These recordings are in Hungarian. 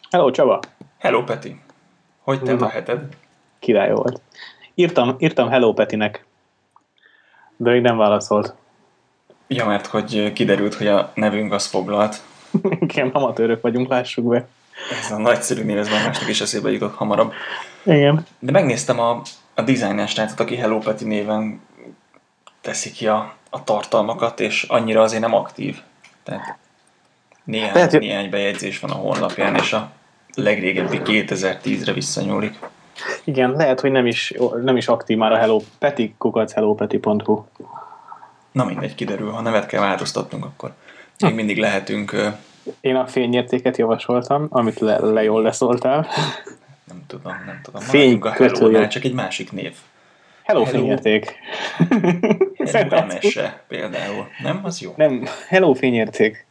Hello, Csaba! Hello, Peti! Hogy telt a Na, heted? király volt. Írtam Hello Petinek, de még nem válaszolt. Ja, mert hogy kiderült, hogy a nevünk az foglalt. Igen, amatőrök vagyunk, lássuk be. Ez a nagyszerű név, ez már másnak is eszébe jutott hamarabb. Igen. De megnéztem a designer srácot, aki Hello Peti néven teszi ki a tartalmakat, és annyira azért nem aktív. Tehát Lehet, hogy, néhány bejegyzés van a honlapján, és a legrégebbi 2010-re visszanyúlik. igen, lehet, hogy nem is aktív már a Hello Peti, @hellopeti.hu. Na mindegy, kiderül, ha nevet kell változtatnunk, akkor még mindig lehetünk, Én a fényértéket javasoltam, amit jól leszóltál. nem tudom. Fény Maradjunk a kötője. Hello-nál, csak egy másik név. Hello Hello, fényérték. Hello Emese például. Nem? Az jó. Nem, Hello fényérték.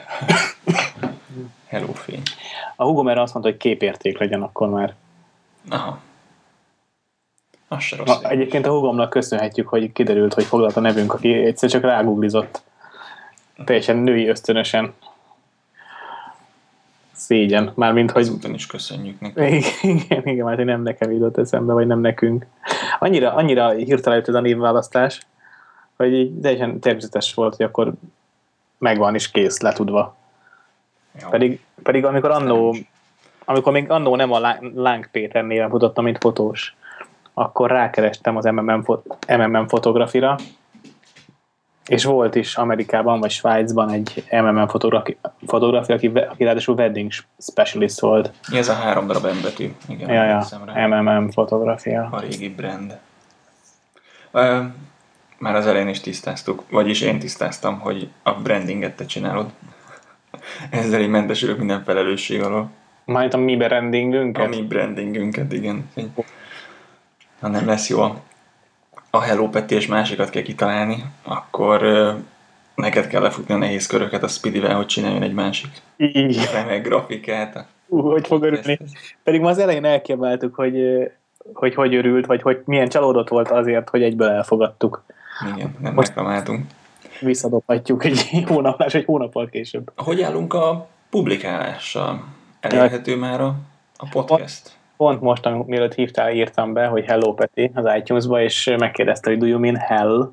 Hello fény. A húgom erre azt mondta, hogy képérték legyen akkor már. Aha. Az se rossz. Egyébként a húgomnak köszönhetjük, hogy kiderült, hogy foglalt a nevünk, aki egyszer csak rágooglizott. Teljesen női ösztönösen. Szégyen. Mármint, hogy... Ezúton is köszönjük neki. Igen, már hogy nem nekem jutott eszembe, vagy nem nekünk. Annyira hirtelen jött ez a névválasztás, hogy így teljesen természetes volt, hogy akkor megvan is kész, letudva. Jó. Pedig amikor még annó nem a Láng Péter néven futottam, mint fotós, akkor rákerestem az MMM fotografira, és volt is Amerikában vagy Svájcban egy MMM fotografia, aki ráadásul wedding specialist volt. Ez a 3 darab embetű. Igen, Ja, rá. MMM fotografia. A régi brand. Már az elején is tisztáztuk, vagyis én tisztáztam, hogy a brandinget te csinálod. Ezzel így mentesülök minden felelősség alól. Majd a mi brandingünket? A mi brandingünket, igen. Ha nem lesz jó a Hello Peti és másikat kell kitalálni, akkor neked kell lefutni a nehéz köröket a Speedyvel, hogy csináljon egy másik remek grafikát. Hogy fog örülni. Pedig ma az elején elkiabáltuk, hogy örült, vagy hogy milyen csalódott volt azért, hogy egyből elfogadtuk. Igen, nem Most reklamáltunk. Visszadobhatjuk egy hónappal később. Hogy állunk a publikálással? Elérhető már a podcast? Pont most, mielőtt hívtál, írtam be, hogy Hello Peti az iTunes-ba, és megkérdezte, hogy do you mean hell?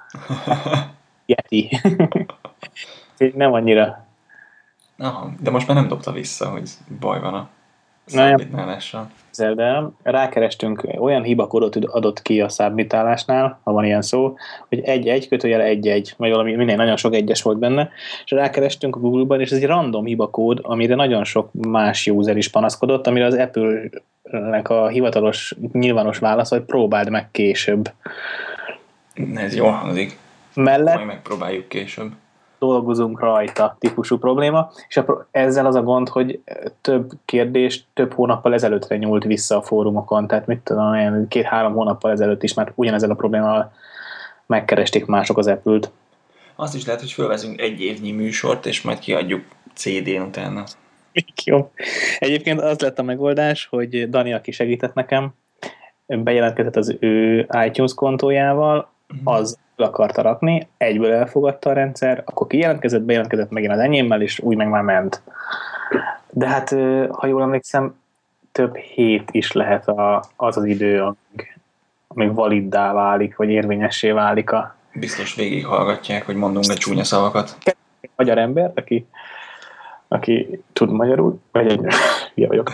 Yeti. Nem annyira. Aha, de most már nem dobta vissza, hogy baj van a szállítnálással. De rákerestünk, olyan hibakódot adott ki a szábmitálásnál, ha van ilyen szó, hogy 1-1 vagy valami, minden nagyon sok egyes volt benne, és rákerestünk a Google-ban, és ez egy random hibakód, amire nagyon sok más user is panaszkodott, amire az Apple-nek a hivatalos, nyilvános válasz, hogy próbáld meg később. Ez jól hangzik. Mellett majd megpróbáljuk később. Dolgozunk rajta típusú probléma, és ezzel az a gond, hogy több kérdés több hónappal ezelőttre nyúlt vissza a fórumokon, tehát mit tudom, 2-3 hónappal ezelőtt is már ugyanezzel a problémával megkeresték mások az Apple-t. Azt is lehet, hogy fölvezünk egy évnyi műsort, és majd kiadjuk CD-n utána. Jó. Egyébként az lett a megoldás, hogy Dani, aki segített nekem, bejelentkezett az ő iTunes kontójával, az akarta rakni, egyből elfogadta a rendszer, akkor bejelentkezett megint az enyémmel, és úgy meg már ment. De hát, ha jól emlékszem, több hét is lehet az idő, amíg validdá válik, vagy érvényessé válik a... Biztos végighallgatják, hogy mondunk egy csúnya szavakat. Magyar embert, aki tud magyarul, vagy egy... Hülye vagyok.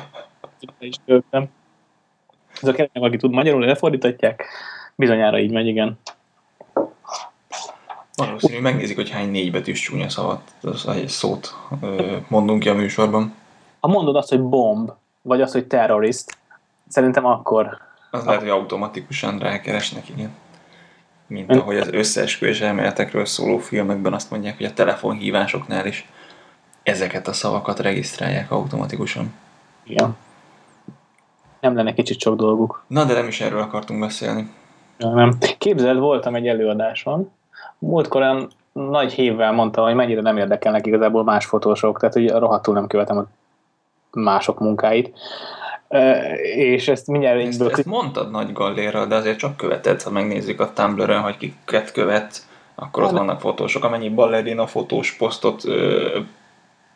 Ez a keresnek, aki tud magyarul, lefordítatják, bizonyára így megy, igen. Valószínű, megnézik, hogy hány 4 betűs csúnya szót mondunk ki a műsorban. Ha mondod azt, hogy bomb, vagy azt, hogy terrorist, szerintem akkor... Az lehet, hogy automatikusan rákeresnek, igen. Mint ahogy az összeesküvés elméletekről szóló filmekben azt mondják, hogy a telefonhívásoknál is ezeket a szavakat regisztrálják automatikusan. Igen. Nem lenne kicsit sok dolguk. Na, de nem is erről akartunk beszélni. Ja, nem. Képzeld, voltam egy előadáson. Múltkor olyan nagy hévvel mondta, hogy mennyire nem érdekelnek igazából más fotósok, tehát hogy rohadtul nem követem a mások munkáit. És ezt mindjárt... Ezt mondtad nagy gallérral, de azért csak követed, ha megnézzük a Tumblr-ön, hogy kiket követ, akkor ott vannak fotósok, amennyi ballerina fotós posztot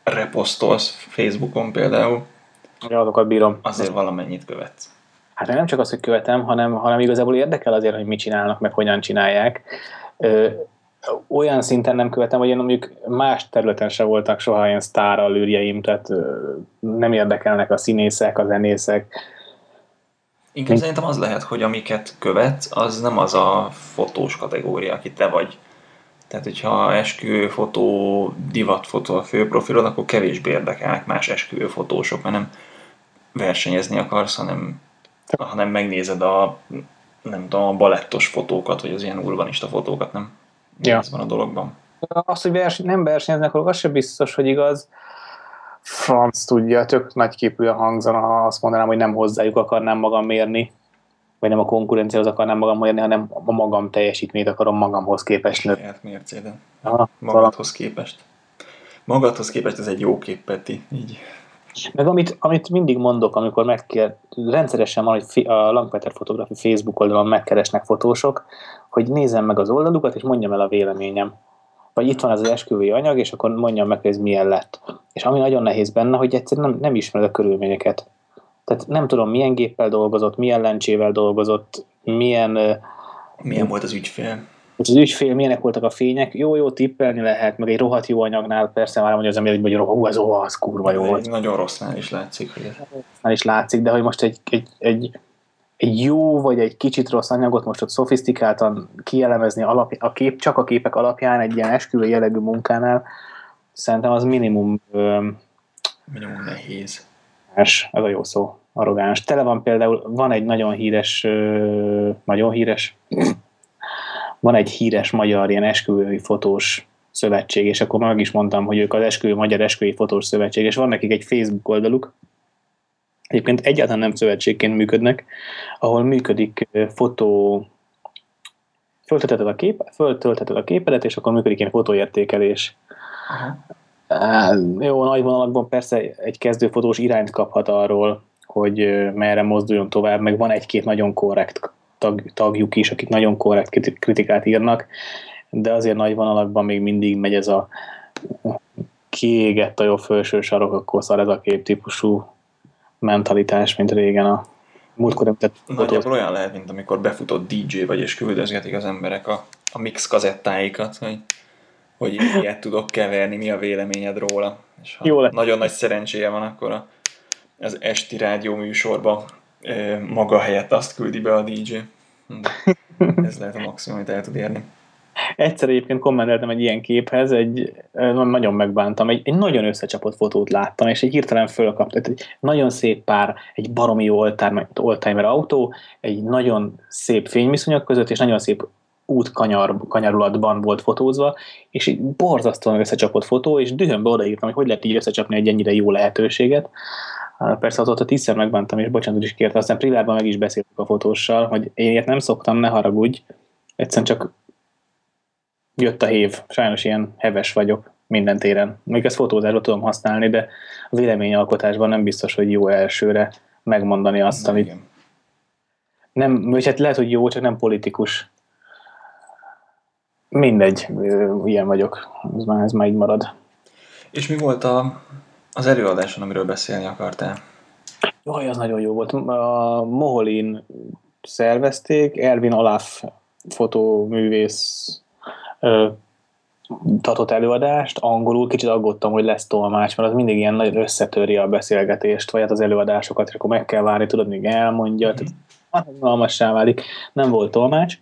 reposztolsz Facebookon például, Azokat bírom. azért valamennyit követsz. Hát nem csak azt, hogy követem, hanem igazából érdekel azért, hogy mit csinálnak, meg hogyan csinálják. Olyan szinten nem követem, hogy én mondjuk más területen se voltak soha ilyen sztárallőrjeim, tehát nem érdekelnek a színészek, a zenészek. Inkább szerintem az lehet, hogy amiket követsz, az nem az a fotós kategória, aki te vagy. Tehát, hogyha esküvőfotó, divatfotó a főprofilod, akkor kevésbé érdekelnek más esküvőfotósok, mert nem versenyezni akarsz, hanem megnézed nem tudom, a balettos fotókat, vagy az ilyen urbanista fotókat, nem? Ja. Ez van a dologban. Az, hogy nem versenyeznek, akkor az sem biztos, hogy igaz. Franc tudja, tök nagyképűen hangzana, ha azt mondanám, hogy nem hozzájuk akarnám magam mérni, vagy nem a konkurenciához akarnám magam mérni, hanem a magam teljesítményt akarom magamhoz képest nőni. Saját mércéden. Magadhoz képest. Magadhoz képest ez egy jó kép, Peti. Így. Meg amit mindig mondok, amikor rendszeresen van, hogy a Langpeter Photography Facebook oldalon megkeresnek fotósok, hogy nézzem meg az oldalukat, és mondjam el a véleményem. Vagy itt van az esküvői anyag, és akkor mondjam meg, hogy ez milyen lett. És ami nagyon nehéz benne, hogy egyszerűen nem ismered a körülményeket. Tehát nem tudom, milyen géppel dolgozott, milyen lencsével dolgozott, milyen volt az ügyfél. Az ügyfél, milyenek voltak a fények, jó tippelni lehet, meg egy rohadt jó anyagnál persze már mondja az ember, hogy az kurva jó volt. Nagyon rossznál is látszik, hogy ez... Rossznál is látszik, de hogy most egy jó vagy egy kicsit rossz anyagot most ott szofisztikáltan kielemezni csak a képek alapján egy ilyen esküvői jellegű munkánál, szerintem az minimum nehéz. Ez a jó szó, arrogáns. Tele van például, van egy nagyon híres, van egy híres magyar ilyen esküvői fotós szövetség, és akkor meg is mondtam, hogy ők az Magyar Esküvői Fotós Szövetség, és van nekik egy Facebook oldaluk, egyébként egyáltalán nem szövetségként működnek, ahol működik fotó, föltölteted a képedet, és akkor működik ilyen fotóértékelés. Jó, nagy vonalakban persze egy kezdőfotós irányt kaphat arról, hogy merre mozduljon tovább, meg van egy-két nagyon korrekt tagjuk is, akik nagyon korrekt kritikát írnak, de azért nagy vonalakban még mindig megy ez a kiégett a jobb felső sarok, akkor szar ez a kép típusú mentalitás, mint régen a múltkor említett. Nagyjából olyan lehet, mint amikor befutott DJ vagy, és küldözgetik az emberek a mix kazettáikat, hogy ilyet tudok keverni, mi a véleményed róla. És ha nagyon nagy szerencséje van, akkor az esti rádió műsorban maga helyett azt küldi be a DJ. Ez lehet a maximum, amit el tud érni. Egyszer egyébként kommenteltem egy ilyen képhez, nagyon megbántam, egy nagyon összecsapott fotót láttam, és egy hirtelen fölkaptam, egy nagyon szép pár, egy baromi jó oldtimer autó, egy nagyon szép fényviszonyok között, és nagyon szép kanyarulatban volt fotózva, és egy borzasztóan összecsapott fotó, és dühömbe odaírtam, hogy lehet így összecsapni egy ennyire jó lehetőséget. Persze azóta 10-szer megbántam, és bocsánatot is kérte, aztán privátban meg is beszéltük a fotóssal, hogy én ilyet nem szoktam, ne haragudj, egyszerűen csak jött a hév, sajnos ilyen heves vagyok minden téren. Még ezt fotózásban tudom használni, de a véleményalkotásban nem biztos, hogy jó elsőre megmondani azt, amit nem, vagy hát lehet, hogy jó, csak nem politikus. Mindegy, ilyen vagyok. Ez már így marad. És mi volt az előadáson, amiről beszélni akartál? Jaj, az nagyon jó volt. A Moholin szervezték, Ervin Olaf fotóművész tartott előadást, angolul, kicsit aggódtam, hogy lesz tolmács, mert az mindig ilyen nagyon összetöri a beszélgetést, vagy hát az előadásokat, és akkor meg kell várni, tudod, még elmondja, tehát unalmassá válik. Nem volt tolmács.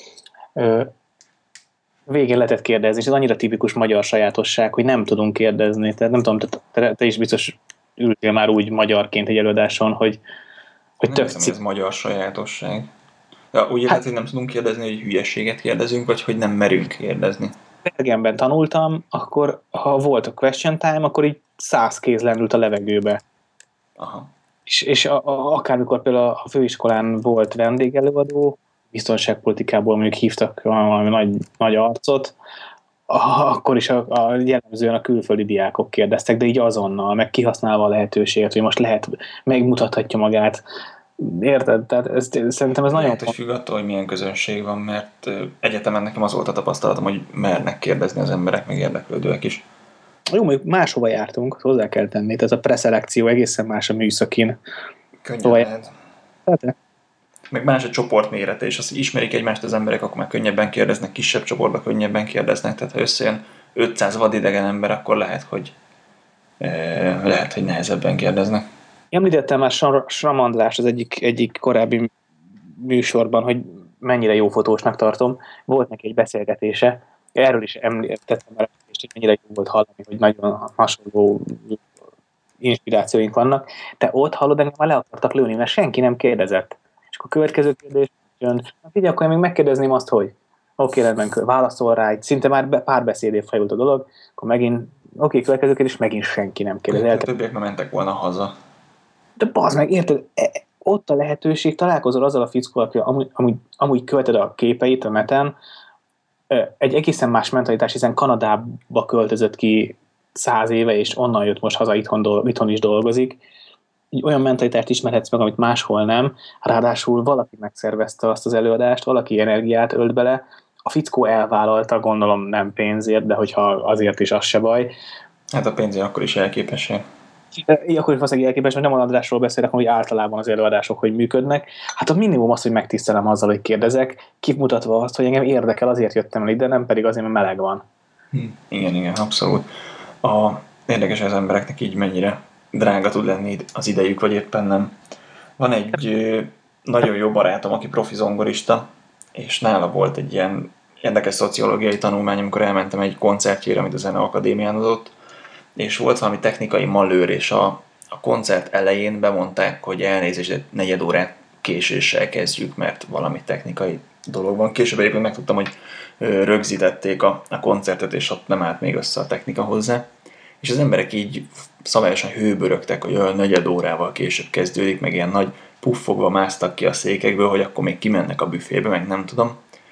Végén lehetett kérdezni, és ez annyira tipikus magyar sajátosság, hogy nem tudunk kérdezni. Tehát nem tudom, te is biztos ültél már úgy magyarként egy előadáson, hogy tök hiszem, ez magyar sajátosság. Ja, úgy lehet, hogy nem tudunk kérdezni, hogy hülyeséget kérdezünk, vagy hogy nem merünk kérdezni. Bergenben tanultam, akkor ha volt a question time, akkor így 100 kéz lendült a levegőbe. Aha. És akármikor például a főiskolán volt vendégelőadó, biztonságpolitikából mondjuk hívtak valami nagy arcot, akkor is jellemzően a külföldi diákok kérdeztek, de így azonnal, meg kihasználva a lehetőséget, hogy most megmutathatja magát. Érted? Tehát szerintem ez nagyon... Lehet, hogy függ attól, hogy milyen közönség van, mert egyetemen nekem az volt a tapasztalatom, hogy mernek kérdezni az emberek, meg érdeklődőek is. Jó, mondjuk máshova jártunk, hozzá kell tenni, tehát a preszelekció egészen más a műszakin. Könnyen Hova lehet. Meg más a csoport mérete, és azt ismerik egymást az emberek, akkor már könnyebben kérdeznek, kisebb csoportban könnyebben kérdeznek, tehát ha összejön 500 vadidegen ember, akkor lehet, hogy nehezebben kérdeznek. Említettem már Sram András az egyik korábbi műsorban, hogy mennyire jó fotósnak tartom. Volt neki egy beszélgetése, erről is említettem már, hogy mennyire jó volt hallani, hogy nagyon hasonló inspirációink vannak. Te ott hallod, engem már le akartak lőni, mert senki nem kérdezett. És akkor a következő kérdés jön, hát így akkor én még megkérdezném azt, hogy oké, rendben, válaszol rá, szinte már párbeszédé fajult a dolog, akkor megint, következő kérdés, megint senki nem kérdez. A többiek már mentek volna haza. De bazd meg, érted? Ott a lehetőség, találkozol azzal a fickóval, aki amúgy követed a képeit a neten, egy egészen más mentalitás, hiszen Kanadába költözött ki 100 éve, és onnan jött most haza, itthon is dolgozik. Így olyan mentalitást ismerhetsz meg, amit máshol nem. Ráadásul valaki megszervezte azt az előadást, valaki energiát ölt bele, a fickó elvállalta, gondolom nem pénzért, de hogyha azért is, az se baj. Hát a pénzért akkor is elképesség. Akkor is valószínűleg elképes, mert nem a Andrásról beszélek, hogy általában az előadások hogy működnek. Hát a minimum az, hogy megtisztelem azzal, hogy kérdezek, kimutatva azt, hogy engem érdekel, azért jöttem el ide, nem pedig azért, mert meleg van. Igen, abszolút. Érdekes, az embereknek így mennyire drága tud lenni az idejük, vagy éppen nem. Van egy nagyon jó barátom, aki profi zongorista, és nála volt egy ilyen érdekes szociológiai tanulmány, amikor elmentem egy koncertjére, amit a Zeneakadémián adott, és volt valami technikai malőr, és a koncert elején bemondták, hogy elnézést, de negyed órát késéssel kezdjük, mert valami technikai dolog van. Később egyébként megtudtam, hogy rögzítették a koncertet, és ott nem állt még össze a technika hozzá. És az emberek így szabályosan hőbörögtek, hogy olyan negyed órával később kezdődik, meg ilyen nagy puffogva másztak ki a székekből, hogy akkor még kimennek a büfébe, meg nem tudom.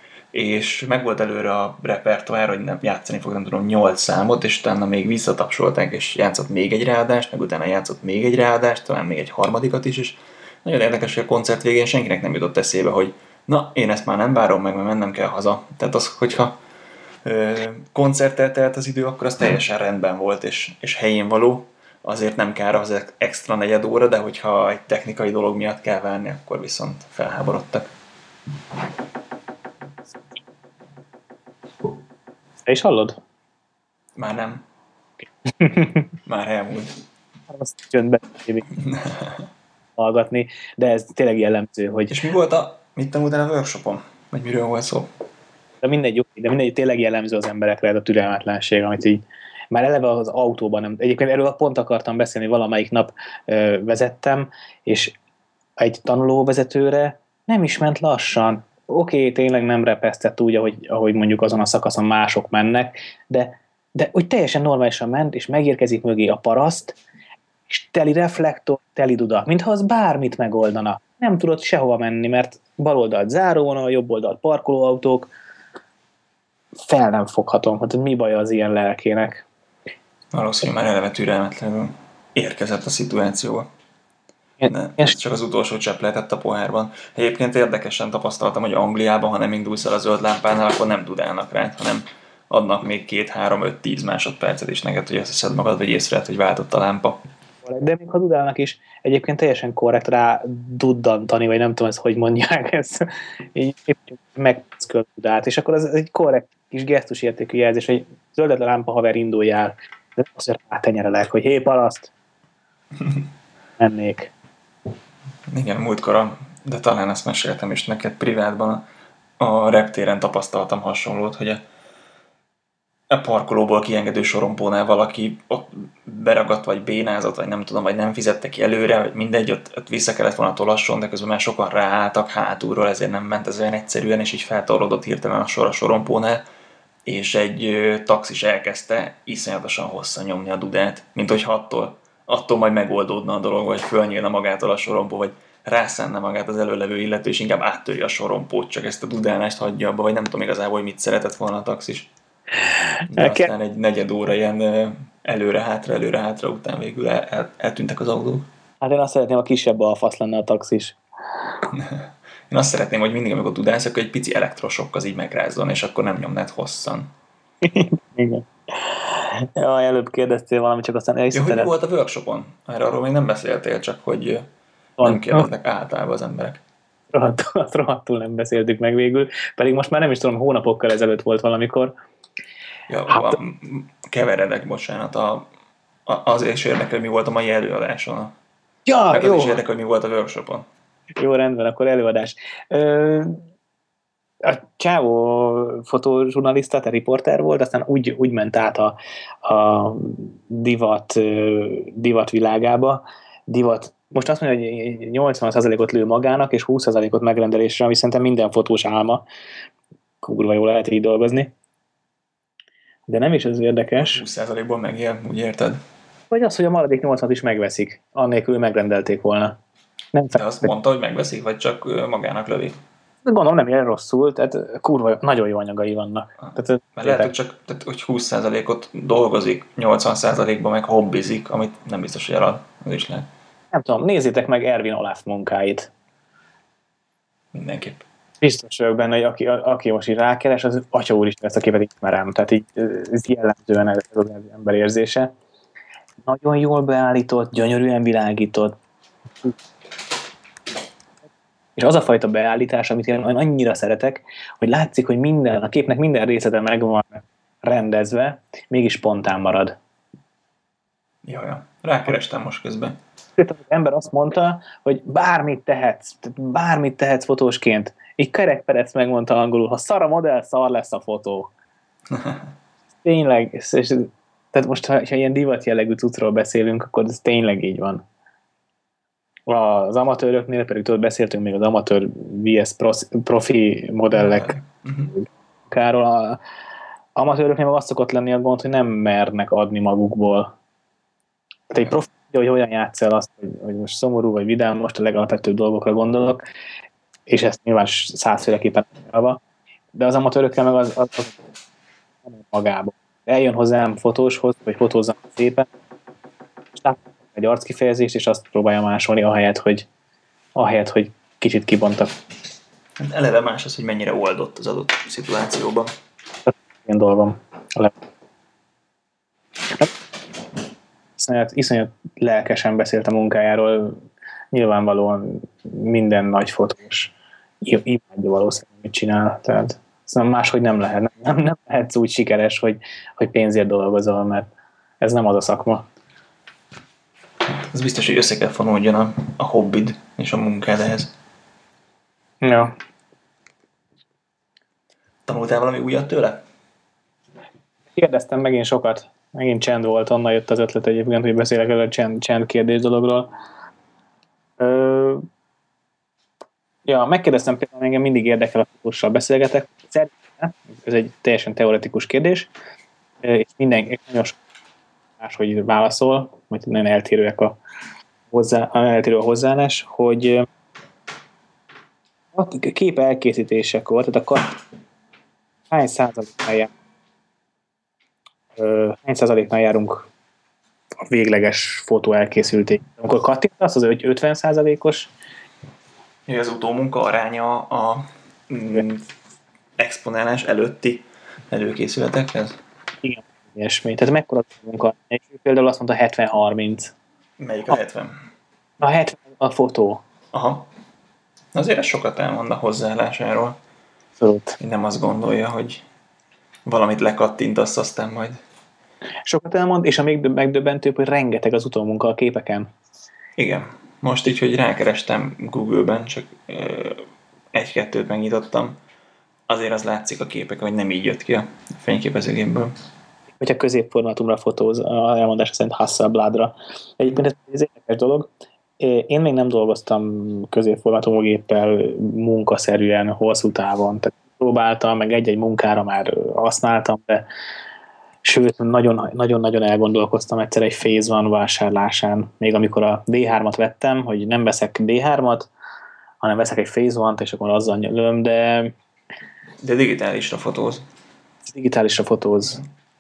És meg volt előre a repertoár, hogy nem játszani fog, nem tudom, 8 számot, és utána még visszatapsolták, és játszott még egy ráadást, meg utána játszott még egy ráadást, talán még egy harmadikat is, és nagyon érdekes, hogy a koncert végén senkinek nem jutott eszébe, hogy na, én ezt már nem várom meg, mert mennem kell haza. Tehát az, hogyha koncerttel telt az idő, akkor az teljesen rendben volt, és helyén való. Azért nem kár az extra negyed óra, de hogyha egy technikai dolog miatt kell várni, akkor viszont felháborodtak. Te is hallod? Már nem. Már elmúlt. Azt csöndben hallgatni, de ez tényleg jellemző, hogy... És mit tanultál a workshopon? Vagy miről volt szó? De mindegy, tényleg jellemző az emberekre ez a türelmetlenség, amit így már eleve az autóban nem... Egyébként erről pont akartam beszélni, valamelyik nap vezettem, és egy tanulóvezetőre nem is ment lassan. Oké, tényleg nem repesztett úgy, ahogy mondjuk azon a szakaszon mások mennek, de úgy teljesen normálisan ment, és megérkezik mögé a paraszt, és teli reflektor, teli duda, mintha az bármit megoldana. Nem tudott sehova menni, mert bal oldalt záróvonal, jobb oldalt parkolóautók, fel nem foghatom, hogy mi baj az ilyen lelkének. Valószínűleg már eleve türelmetlenül érkezett a szituációba. Ez csak az utolsó csepp lehetett a pohárban. Egyébként érdekesen tapasztaltam, hogy Angliában, ha nem indulsz el a zöld lámpánál, akkor nem dudálnak rá, hanem adnak még 2-3-5-10 másodpercet is neked, hogy összeszed magad, vagy észrevedd, hogy váltott a lámpa. De még ha dudálnak is, egyébként teljesen korrekt rá duddantani, vagy nem tudom, ezt hogy mondják ezt, így megpicköl dudát, és akkor az egy korrekt kis gesztusértékű jelzés, hogy zöldet a lámpa, haver, induljál, de azért rátenyerelek, hogy hé, paraszt, mennék. Igen, múltkor, de talán ezt meséltem is neked privátban, a reptéren tapasztaltam hasonlót, hogy a parkolóból kiengedő sorompónál valaki ott beragadt, vagy bénázott, vagy nem tudom, vagy nem fizette ki előre, vagy mindegy, ott vissza kellett volna tolasson, de közben már sokan ráálltak hátulról, ezért nem ment ez olyan egyszerűen, és így feltorlódott hirtelen a sor a sorompónál, és egy taxis elkezdte iszonyatosan hosszan nyomni a dudát, mint hogyha attól majd megoldódna a dolog, vagy fölnyílna magától a sorompó, vagy rászánna magát az előlevő illető, és inkább áttörje a sorompót, csak ezt a dudálást hagyja abba, vagy nem tudom igazából, hogy mit szeretett volna a taxis. De aztán egy negyed óra ilyen előre-hátra után végül eltűntek az autók. Hát én azt szeretném, a kisebb alfasz lenne a taxis. Én azt szeretném, hogy mindig, amikor tudálsz, akkor egy pici elektrosokk az így megrázzon, és akkor nem nyomnád hosszan. Igen. Ja, előbb kérdeztél valamit, csak aztán Ja, hogy mi elhiszem. volt a workshopon? Arról még nem beszéltél, csak hogy nem kérdeznek általában az emberek. Rohadtul nem beszéltük meg végül, pedig most már nem is tudom, hónapokkal ezelőtt volt valamikor. Ja, Hát, keveredek, bocsánat. Azért is érdekel, hogy mi volt a mai előadáson. ja, Meg az jó, is érdekel, hogy mi volt a workshopon. jó, rendben, akkor előadás. A csávó fotózsurnalista, tehát riporter volt, aztán úgy ment át a divat világába. Most azt mondja, hogy 80%-ot lő magának, és 20%-ot megrendelésre, ami szerintem minden fotós álma. Kurva jól lehet így dolgozni. De nem is ez érdekes, 20%-ból megél, úgy érted? vagy az, hogy a maradék 80-at is megveszik, annélkül megrendelték volna. Nem De azt mondta, hogy megveszik, vagy csak magának lövi? Gondolom nem ilyen rosszul, tehát kurva, nagyon jó anyagai vannak. Tehát, Mert lehet, hogy csak hogy 20%-ot dolgozik, 80%-ban meg hobbizik, amit nem biztos, hogy elad. Az is lehet. nem tudom, nézzétek meg Ervin Olaf munkáit. Mindenképp. Biztos vagyok benne, hogy aki most így rákeres, az atya úristen, ezt a képet ismerem. Tehát így ez jellemzően ez az ember érzése. Nagyon jól beállított, gyönyörűen világított. És az a fajta beállítás, amit én annyira szeretek, hogy látszik, hogy a képnek minden részlete meg van rendezve, mégis spontán marad. Jaj, rákerestem most közben. Az ember azt mondta, hogy bármit tehetsz fotósként. Így Kerek Perec megmondta angolul, ha szar a modell, szar lesz a fotó. Tényleg, tehát most, ha ilyen divat jellegű cuccról beszélünk, akkor ez tényleg így van. Az amatőröknél pedig tudod, beszéltünk még az amatőr vs profi modellek káról. Az amatőröknél meg azt szokott lenni a gond, hogy nem mernek adni magukból. Tehát egy profi, hogy hogyan játsz el azt, hogy most szomorú vagy vidám, most a legalapvetőbb dolgokra gondolok, és ezt nyilván 100-féleképpen elva, de az amatőrökkel meg az magába. Eljön hozzám fotóshoz, vagy fotózzam szépen, és látom egy arckifejezést, és azt próbálja másolni, ahelyett, hogy kicsit kibontak. Hát eleve más az, hogy mennyire oldott az adott szituációban. Ilyen dolgom. Iszonyat lelkesen beszélt a munkájáról, nyilvánvalóan minden nagy fotós imádja valószínűleg, mit csinál. Tehát máshogy nem lehet. Nem lehetsz úgy sikeres, hogy pénzért dolgozol, mert ez nem az a szakma. Ez biztos, hogy össze kell fonódjon a hobbid és a munkád ehhez. Ja. Tanultál valami újat tőle? Kérdeztem megint sokat. Megint csend volt, onnan jött az ötlet egyébként, hogy beszélek el a csend kérdés dologról. Megkérdeztem például, engem mindig érdekel a fotóssal beszélgetek. Szerintem, ez egy teljesen teoretikus kérdés, és mindenki nagyon sok máshogy válaszol, vagy nagyon eltérő a hozzáállás, hogy a kép elkészítésekor, tehát hány százaléknál járunk a végleges fotó elkészülték? Amikor kattintasz, az 50%-os? Az utómunka aránya a exponálás előtti előkészületekhez? Igen, ilyesmi. Tehát mekkora munka? Például azt mondta 70-30. Melyik a 70? A 70 a fotó. Aha. Azért ez sokat elmond a hozzáállásáról. Szóval. Én nem azt gondolja, hogy valamit lekattintasz, aztán majd... Sokat elmond, és a még megdöbbentőbb, hogy rengeteg az utómunka a képeken. Igen. Most így, hogy rákerestem Google-ben, csak egy-kettőt megnyitottam, azért az látszik a képek, hogy nem így jött ki a fényképezőgépből. Hogyha középformátumra fotóz, a elmondása szerint Hasselbladra. Egyébként ez érdekes dolog. Én még nem dolgoztam középformátumú géppel munkaszerűen, hosszú távon. Tehát próbáltam, meg egy-egy munkára már használtam, de sőt, nagyon-nagyon elgondolkoztam egyszer egy Phase One vásárlásán, még amikor a D3-at vettem, hogy nem veszek D3-at, hanem veszek egy Phase One-t, és akkor azzal nyölöm, de digitálisra fotóz. Digitálisra fotóz.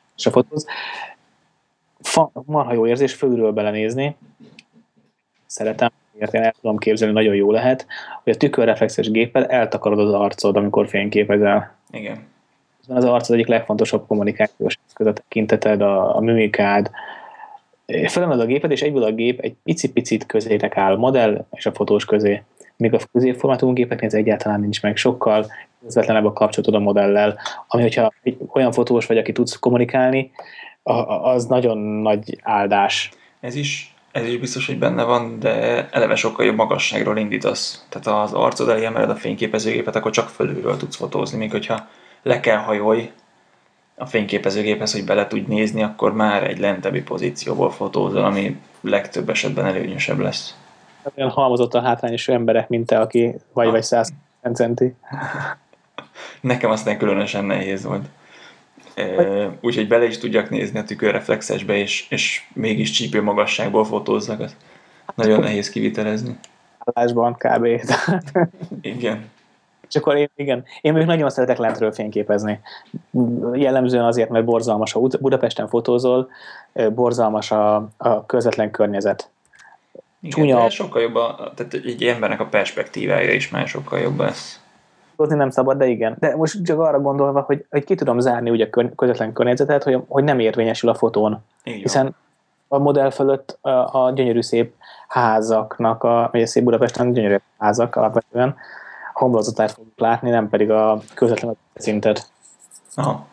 Marha jó érzés fölülről belenézni. Szeretem, én el tudom képzelni, nagyon jó lehet, hogy a tükörreflexes géppel eltakarod az arcod, amikor fényképezel. Igen. Az arc az egyik legfontosabb kommunikációs eszköz, a tekinteted, a mimikád. Felemeled a gépet, és egyből a gép egy picit közétek áll, a modell és a fotós közé. Míg a középformátumú gépeknél ez egyáltalán nincs meg, sokkal közvetlenebb a kapcsolatod a modellel, ami hogyha olyan fotós vagy, aki tudsz kommunikálni, az nagyon nagy áldás. Ez is biztos, hogy benne van, de eleve sokkal jobb magasságról indítasz. Tehát az arcod elé emeled a fényképezőgépet, akkor csak fölülről tudsz fotózni, míg hogyha le kell hajolj a fényképezőgéphez, hogy bele tudj nézni, akkor már egy lentebbi pozícióból fotózol, ami legtöbb esetben előnyösebb lesz. Olyan halmozottan hátrányos emberek, mint te, aki vagy 100 centi. Nekem aztán különösen nehéz volt. Úgyhogy bele is tudjak nézni a tükörreflexesbe, és mégis csípő magasságból fotózzak. Az nagyon nehéz kivitelezni. Állásban kb. Igen. És akkor én még nagyon szeretek lentről fényképezni. Jellemzően azért, mert borzalmas, ha Budapesten fotózol, borzalmas a közvetlen környezet. Igen, de sokkal jobb, tehát egy embernek a perspektívája is már sokkal jobb lesz. Fotózni nem szabad, de igen. De most csak arra gondolva, hogy ki tudom zárni ugye a közvetlen környezetet, hogy nem érvényesül a fotón. Igen. Hiszen a modell fölött a gyönyörű szép házaknak, vagy a szép Budapesten gyönyörű házak alapvetően homlokzatát fogjuk látni, nem pedig a közvetlen szintet. Aha.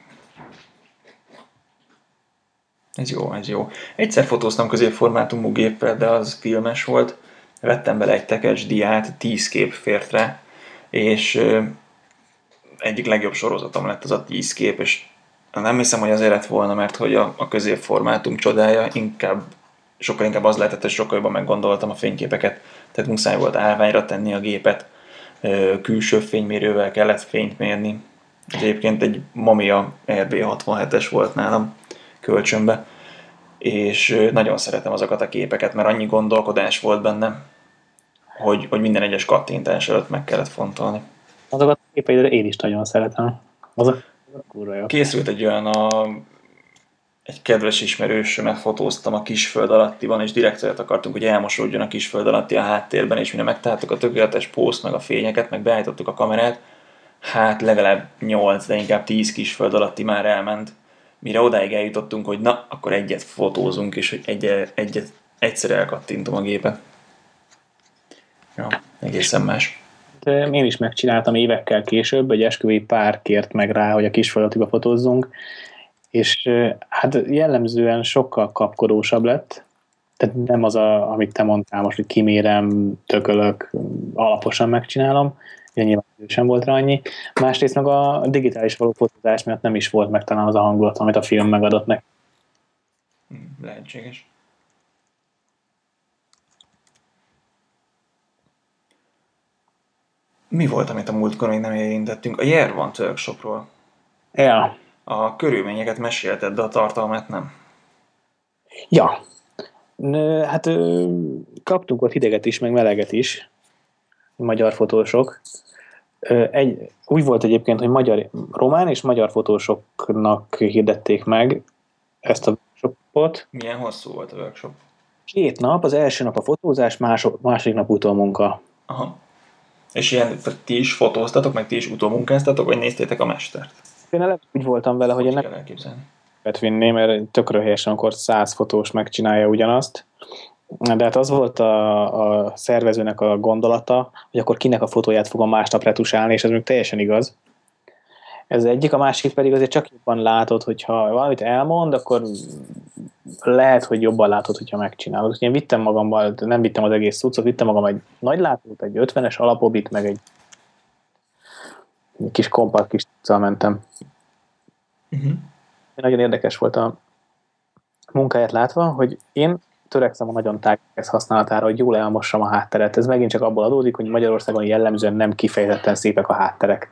Ez jó. Egyszer fotóztam középformátumú géppel, de az filmes volt. Vettem bele egy tekercs diát, 10 kép fért rá, és egyik legjobb sorozatom lett az a 10 kép, és nem hiszem, hogy azért lett volna, mert hogy a középformátum csodája sokkal inkább az lehetett, hogy sokkal jobban meggondoltam a fényképeket, tehát muszáj volt állványra tenni a gépet, külső fénymérővel kellett fényt mérni. Egyébként egy Mamiya RB67-es volt nálam kölcsönbe, és nagyon szeretem azokat a képeket, mert annyi gondolkodás volt benne, hogy minden egyes kattintás előtt meg kellett fontolni. Azokat a képeidre én is nagyon szeretem. Azok kurva jó. Készült egy olyan, egy kedves ismerősömet fotóztam a Kisföld alattiban, és direkt olyat akartunk, hogy elmosódjon a Kisföld alatti a háttérben, és mire megtaláltuk a tökéletes pószt, meg a fényeket, meg beállítottuk a kamerát, hát legalább 8, de inkább 10 Kisföld alatti már elment. Mire odáig eljutottunk, hogy na, akkor egyet fotózunk, és hogy egyszer elkattintom a gépet. Ja, egészen más. Én is megcsináltam évekkel később, egy esküvői pár kért meg rá, hogy a Kisföldalatiba fotózzunk, és hát jellemzően sokkal kapkodósabb lett, tehát nem az, amit te mondtál most, hogy kimérem, tökölök, alaposan megcsinálom, ugye nyilván sem volt rá annyi. Másrészt meg a digitális való fotózás miatt nem is volt meg talán az a hangulat, amit a film megadott neki. Lehetséges. Mi volt, amit a múltkor még nem érintettünk? A Jervant workshopról. Ja. A körülményeket mesélted, de a tartalmát nem. Ja. Hát kaptunk ott hideget is, meg meleget is. Magyar fotósok. Úgy volt egyébként, hogy román és magyar fotósoknak hirdették meg ezt a workshopot. Milyen hosszú volt a workshop? 2 nap, az első nap a fotózás, második nap utómunka. Aha. És ilyen, ti is fotóztatok, meg ti is utómunkáztatok, vagy néztétek a mestert? Én eleve úgy voltam vele, hogy én nem elképzelni. Vinni, mert tökről helyesen, amikor 100 fotós megcsinálja ugyanazt. De hát az volt a szervezőnek a gondolata, hogy akkor kinek a fotóját fogom másnap retusálni, és ez még teljesen igaz. Ez egyik, a másik pedig azért csak jobban látod, hogyha valamit elmond, akkor lehet, hogy jobban látod, hogyha megcsinálod. Én vittem magammal, nem vittem az egész cuccot, vittem magam egy nagy látót, egy 50-es alapobit, meg egy kis kompakt kis cuccal mentem. Uh-huh. Nagyon érdekes volt a munkáját látva, hogy én törekszem a nagyon tágkereksz használatára, hogy jól elmossam a hátteret. Ez megint csak abból adódik, hogy Magyarországon jellemzően nem kifejezetten szépek a hátterek.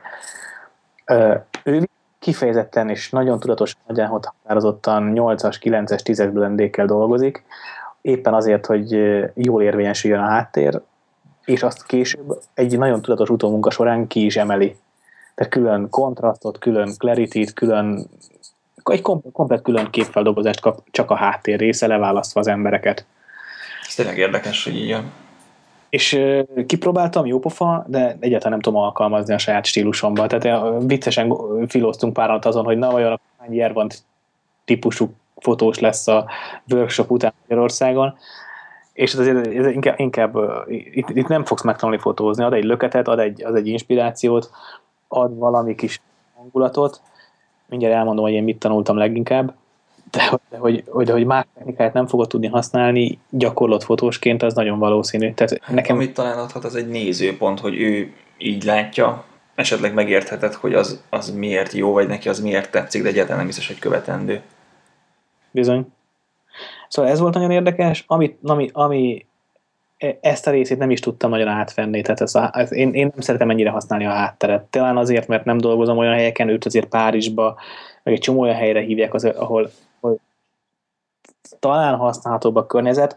Ő kifejezetten és nagyon tudatosan, nagyon határozottan 8-as, 9-es, 10-es blendékkel dolgozik, éppen azért, hogy jól érvényesüljön a háttér, és azt később egy nagyon tudatos utómunka során ki is emeli. Tehát külön kontrasztot, külön clarity-t, egy komplet külön képfeldolgozást kap csak a háttér része, leválasztva az embereket. Ez tényleg érdekes, hogy így És kipróbáltam, jó pofa, de egyáltalán nem tudom alkalmazni a saját stílusomba. Tehát viccesen filóztunk párat azon, hogy na vajon hány Jervant típusú fotós lesz a workshop után Magyarországon, és ez inkább itt nem fogsz megtanulni fotózni, ad egy löketet, ad egy inspirációt, ad valami kis hangulatot, mindjárt elmondom, hogy én mit tanultam leginkább, de hogy más technikát nem fogod tudni használni gyakorlott fotósként, az nagyon valószínű. Tehát nekem... Amit talán adhat, az egy nézőpont, hogy ő így látja, esetleg megértheted, hogy az miért jó, vagy neki az miért tetszik, de egyáltalán nem biztos, hogy követendő. Bizony. Szóval ez volt nagyon érdekes, ami ezt a részét nem is tudtam nagyon átvenni, tehát én nem szeretem ennyire használni a hátteret. Talán azért, mert nem dolgozom olyan helyeken, őt azért Párizsba, meg egy csomó olyan helyre hívják, ahol talán használhatóbb a környezet,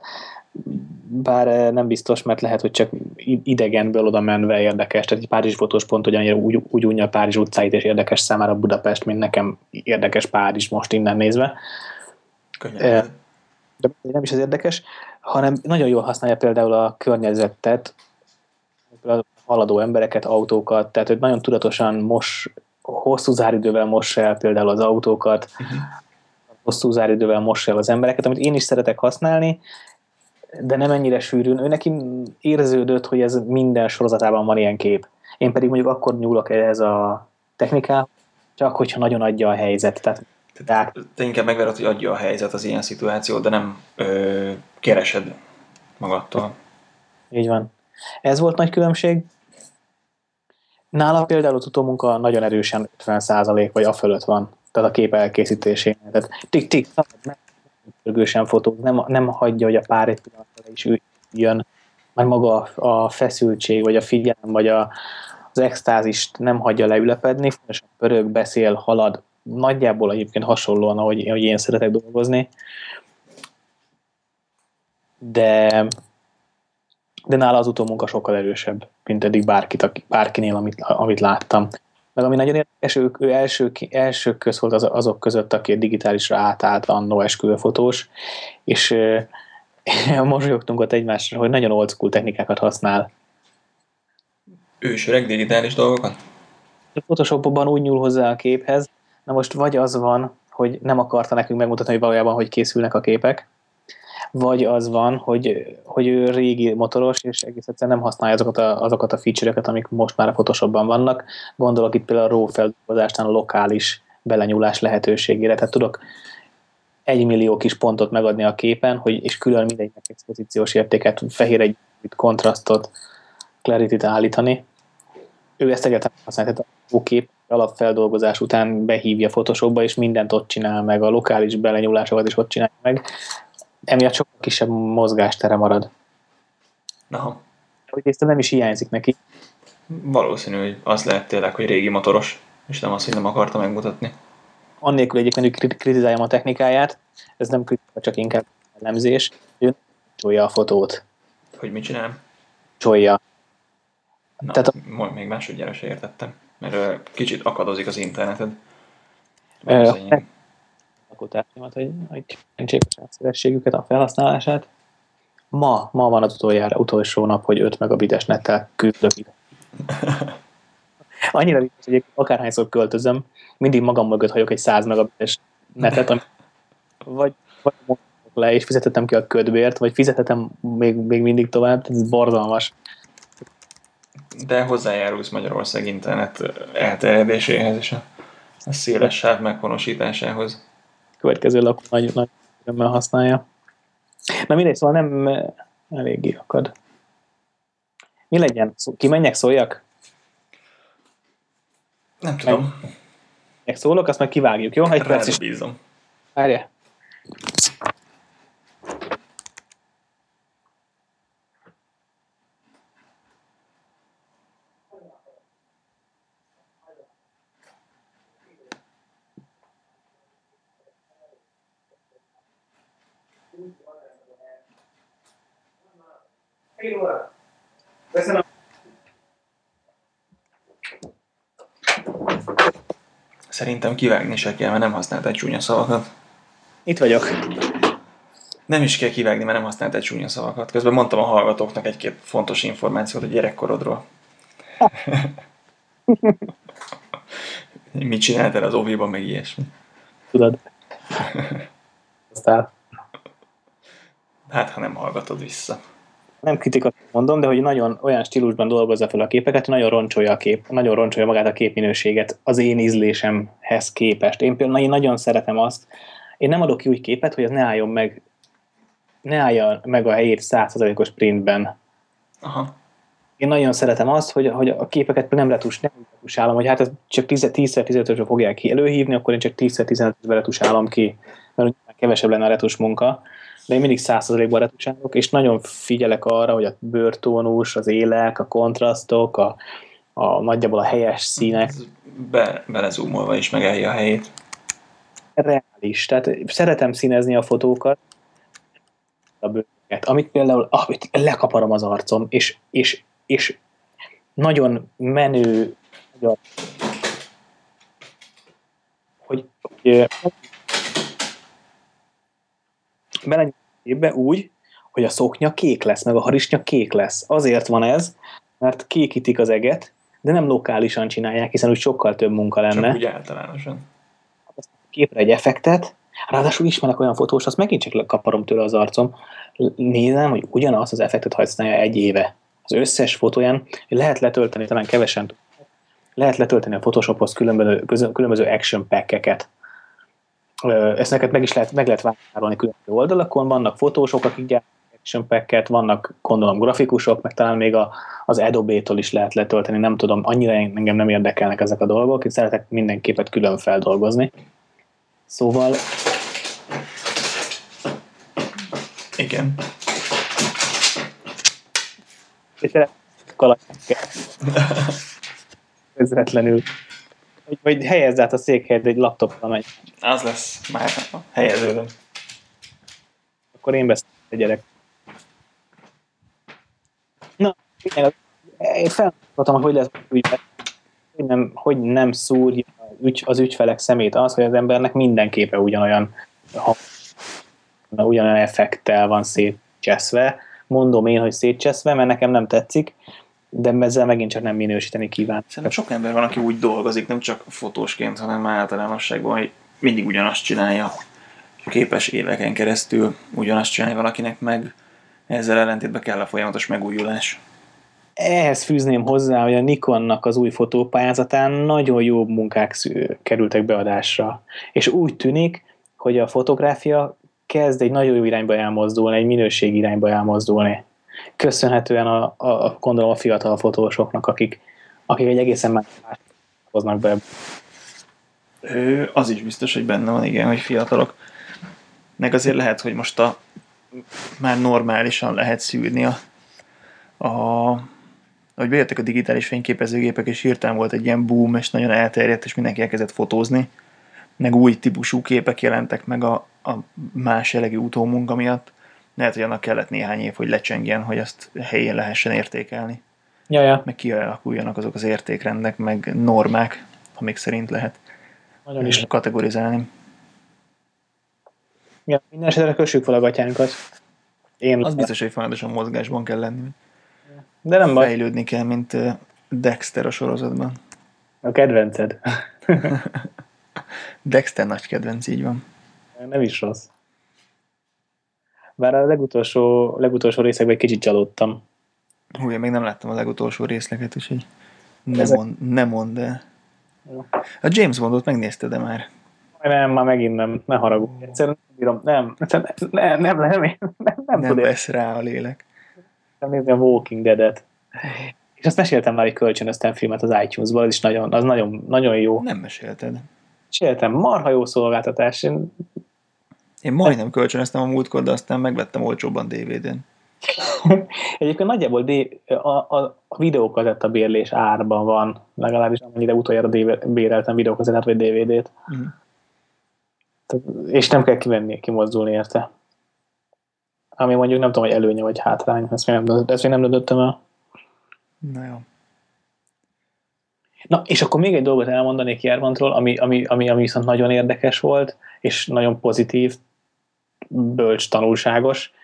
bár nem biztos, mert lehet, hogy csak idegenből oda menve érdekes. Tehát egy Párizs fotós pont ugyannyira úgy unja a Párizs utcáit, és érdekes számára Budapest, mint nekem érdekes Párizs most innen nézve. Könnyen. De nem is az érdekes, hanem nagyon jól használja például a környezetet, a haladó embereket, autókat, tehát hogy nagyon tudatosan hosszú záridővel mossa el például az autókat, hosszú záridővel mossa el az embereket, amit én is szeretek használni, de nem ennyire sűrűn. Ő neki érződött, hogy ez minden sorozatában van ilyen kép. Én pedig mondjuk akkor nyúlok ehhez a technikához, csak hogyha nagyon adja a helyzet. Tehát te inkább megverod, hogy adja a helyzet az ilyen szituációt, de nem keresed magadtól. Így van. Ez volt nagy különbség. Nála például az utómunka nagyon erősen 50% vagy a fölött van, tehát a kép elkészítésénél. Tehát tik-tik, pörgősen fotóz, nem hagyja, hogy a pár egy pillanatra is jön, már maga a feszültség, vagy a figyelem, vagy az extázist nem hagyja leülepedni, fontosan pörög, beszél, halad, nagyjából egyébként hasonlóan, ahogy én szeretek dolgozni, de nála az utómunka sokkal erősebb, mint eddig bárkinél, amit láttam. Meg ami nagyon érdekes, ő első köz volt azok között, aki digitálisra átállt annó esküvőfotós, és mosolyogtunk ott egymásra, hogy nagyon old school technikákat használ. Ősöreg digitális dolgokat? A Photoshopban úgy nyúl hozzá a képhez, na most vagy az van, hogy nem akarta nekünk megmutatni, hogy valójában hogy készülnek a képek, vagy az van, hogy ő régi motoros, és egész egyszerűen nem használja azokat a feature-öket, amik most már a Photoshopban vannak. Gondolok itt például a RAW feldolgozásnál a lokális belenyúlás lehetőségére. Tehát tudok 1 millió kis pontot megadni a képen, és külön mindegynek expozíciós értéket, fehér egy kontrasztot, clarity-t állítani. Ő ezt egyáltalán használja, tehát a kép alapfeldolgozás után behívja Photoshopba, és mindent ott csinál meg, a lokális belenyúlásokat is ott csinálja meg. Emiatt sokkal kisebb mozgástere marad. Aha. Hogy ezt nem is hiányzik neki. Valószínű, hogy az lehet tényleg, hogy régi motoros, és nem az, hogy nem akarta megmutatni. Annélkül egyébként, hogy kritizáljam a technikáját, ez nem kritika, csak inkább elemzés, ő csolja a fotót. Hogy mit csinálom? Csolja. Na, Tehát még másodjára se értettem, mert kicsit akadozik az interneted. Lakótársamat, hogy csökkentsék a sávszélességüket, a felhasználását. Ma van az utolsó nap, hogy 5 megabites nettel küldök ide. Annyira vicces, hogy akárhányszor költözöm, mindig magam mögött hagyok egy 100 megabites netet, amit vagy le, és fizetettem ki a ködbért, vagy fizetettem még mindig tovább, tehát ez borzalmas. De hozzájárulsz Magyarország internet elterjedéséhez és a széles sáv meghonosításához. Következő lakó nagy örömmel használja. Na mindegy, szóval nem eléggé akad. Mi legyen? Kimenjek, szóljak? Nem tudom. Szólok, azt meg kivágjuk, jó? Egy perc is. Bízom. Várjál. Köszönöm. Szerintem kivágni se kell, mert nem használtál csúnya szavakat. Itt vagyok. Nem is kell kivágni, mert nem használtál csúnya szavakat. Közben mondtam a hallgatóknak egy-két fontos információt a gyerekkorodról. Mit csináltál az óviban, meg ilyesmi. Tudod. Aztán Hát, ha nem hallgatod vissza. nem kritikat mondom, de hogy nagyon olyan stílusban dolgozza fel a képeket, hogy nagyon roncsolja a kép, nagyon roncsolja magát a képminőséget az én ízlésemhez képest. Én például nagyon szeretem azt, én nem adok ki úgy képet, hogy az ne állja meg a helyét 100%-os printben. Aha. Én nagyon szeretem azt, hogy a képeket nem retusálom, hogy hát ez csak 10x15-ösre fogják ki előhívni, akkor én csak 10x15-ösre retusálom ki, mert kevesebb lenne a retus munka, de én mindig 100%-ban retusálok, és nagyon figyelek arra, hogy a bőrtónus, az élek, a kontrasztok, a nagyjából a helyes színek. Belezúmolva is megállja a helyét. Reális. Tehát szeretem színezni a fotókat, a bőröket, amit például lekaparom az arcom, és nagyon menő, hogy belenyújt a képbe úgy, hogy a szoknya kék lesz, meg a harisnya kék lesz. Azért van ez, mert kékítik az eget, de nem lokálisan csinálják, hiszen úgy sokkal több munka lenne. Csak úgy általánosan. A képre egy effektet, ráadásul ismerek olyan fotós, azt megint csak kaparom tőle az arcom, nézem, hogy ugyanazt az effektet használja egy éve. Az összes fotóján lehet letölteni, talán kevesen tudják, lehet letölteni a Photoshophoz különböző action pack-eket. Ezt neked meg lehet vásárolni különböző oldalakon, vannak fotósok, akik gyártják action pack-et, vannak gondolom grafikusok, meg talán még az Adobe-tól is lehet letölteni, nem tudom, annyira engem nem érdekelnek ezek a dolgok, itt szeretek minden képet külön feldolgozni. Szóval... Igen. És kalatják közvetlenül. Vagy helyezd át a székhelyet egy laptopra megy. Az lesz, már helyeződöm. Akkor én beszélek a gyerek. Na, én felmutatom, hogy lesz hogy nem szúrja az ügyfelek szemét az, hogy az embernek minden képe ugyanolyan effekttel van szétcseszve. Mondom én, hogy szétcseszve, mert nekem nem tetszik, de ezzel megint csak nem minősíteni kíván. Szerintem sok ember van, aki úgy dolgozik, nem csak fotósként, hanem általánosságban, hogy mindig ugyanazt csinálja. Képes éveken keresztül ugyanazt csinálja valakinek, meg ezzel ellentétben kell a folyamatos megújulás. Ehhez fűzném hozzá, hogy a Nikonnak az új fotópályázatán nagyon jó munkák kerültek beadásra. És úgy tűnik, hogy a fotográfia kezd egy nagyon jó irányba elmozdulni, egy minőségi irányba elmozdulni. Köszönhetően gondolom a fiatal fotósoknak, akik egy egészen más hoznak be. Az is biztos, hogy benne van, igen, hogy fiatalok. Meg azért lehet, hogy most már normálisan lehet szűrni ahogy bejöttek a digitális fényképezőgépek, és hirtelen volt egy ilyen boom, és nagyon elterjedt, és mindenki elkezdett fotózni, meg új típusú képek jelentek meg a más jellegű utómunka miatt. Lehet, hogy annak kellett néhány év, hogy lecsengjen, hogy azt helyén lehessen értékelni. Jaja. Meg kialakuljanak azok az értékrendek, meg normák, amik szerint lehet nagyon is kategorizálni. Ja, minden esetre kössük fel a gatyánkat. Az biztos, hogy folyamatosan mozgásban kell lenni. De nem baj. Fejlődni kell, mint Dexter a sorozatban. A kedvenced. Dexter nagy kedvenc, így van. Nem is rossz. Bár a legutolsó részekben egy kicsit csalódtam. Hú, én még nem láttam a legutolsó részleket, úgyhogy ne mondd el. A James Bondot megnézted de már? Nem, már megint nem. Ne haragudj. Egyszerűen nem bírom. Nem vesz rá a lélek. Nem nézni a Walking Dead-et. És azt meséltem már, hogy kölcsönöztem filmet az iTunes-ból, az nagyon, nagyon jó. Nem mesélted. Meséltem, marha jó szolgáltatás. Én majdnem kölcsönöztem a múltkor, de aztán megvettem olcsóbban DVD-n. Egyébként nagyjából a videókazetta bérlés árban van, legalábbis amennyire utoljára béreltem videókazettát vagy DVD-t. Mm. És nem kell kimozdulni érte. Ami mondjuk nem tudom, hogy előnye vagy hátrány, ezt még nem döntöttem el. Na jó. Na, és akkor még egy dolgot elmondanék Jervantról, ami viszont nagyon érdekes volt, és nagyon pozitív bölcs, tanulságos.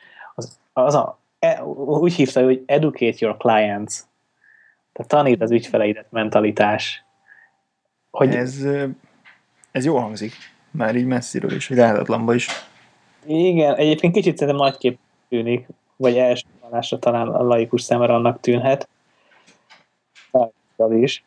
Úgy hívta, hogy educate your clients. Tehát tanít az ügyfeleidet mentalitás. Hogy ez jól hangzik. Már így messziről is, vagy láthatatlanban is. Igen, egyébként kicsit szerintem nagyképp tűnik, vagy első hallásra talán a laikus szemre annak tűnhet. Az is.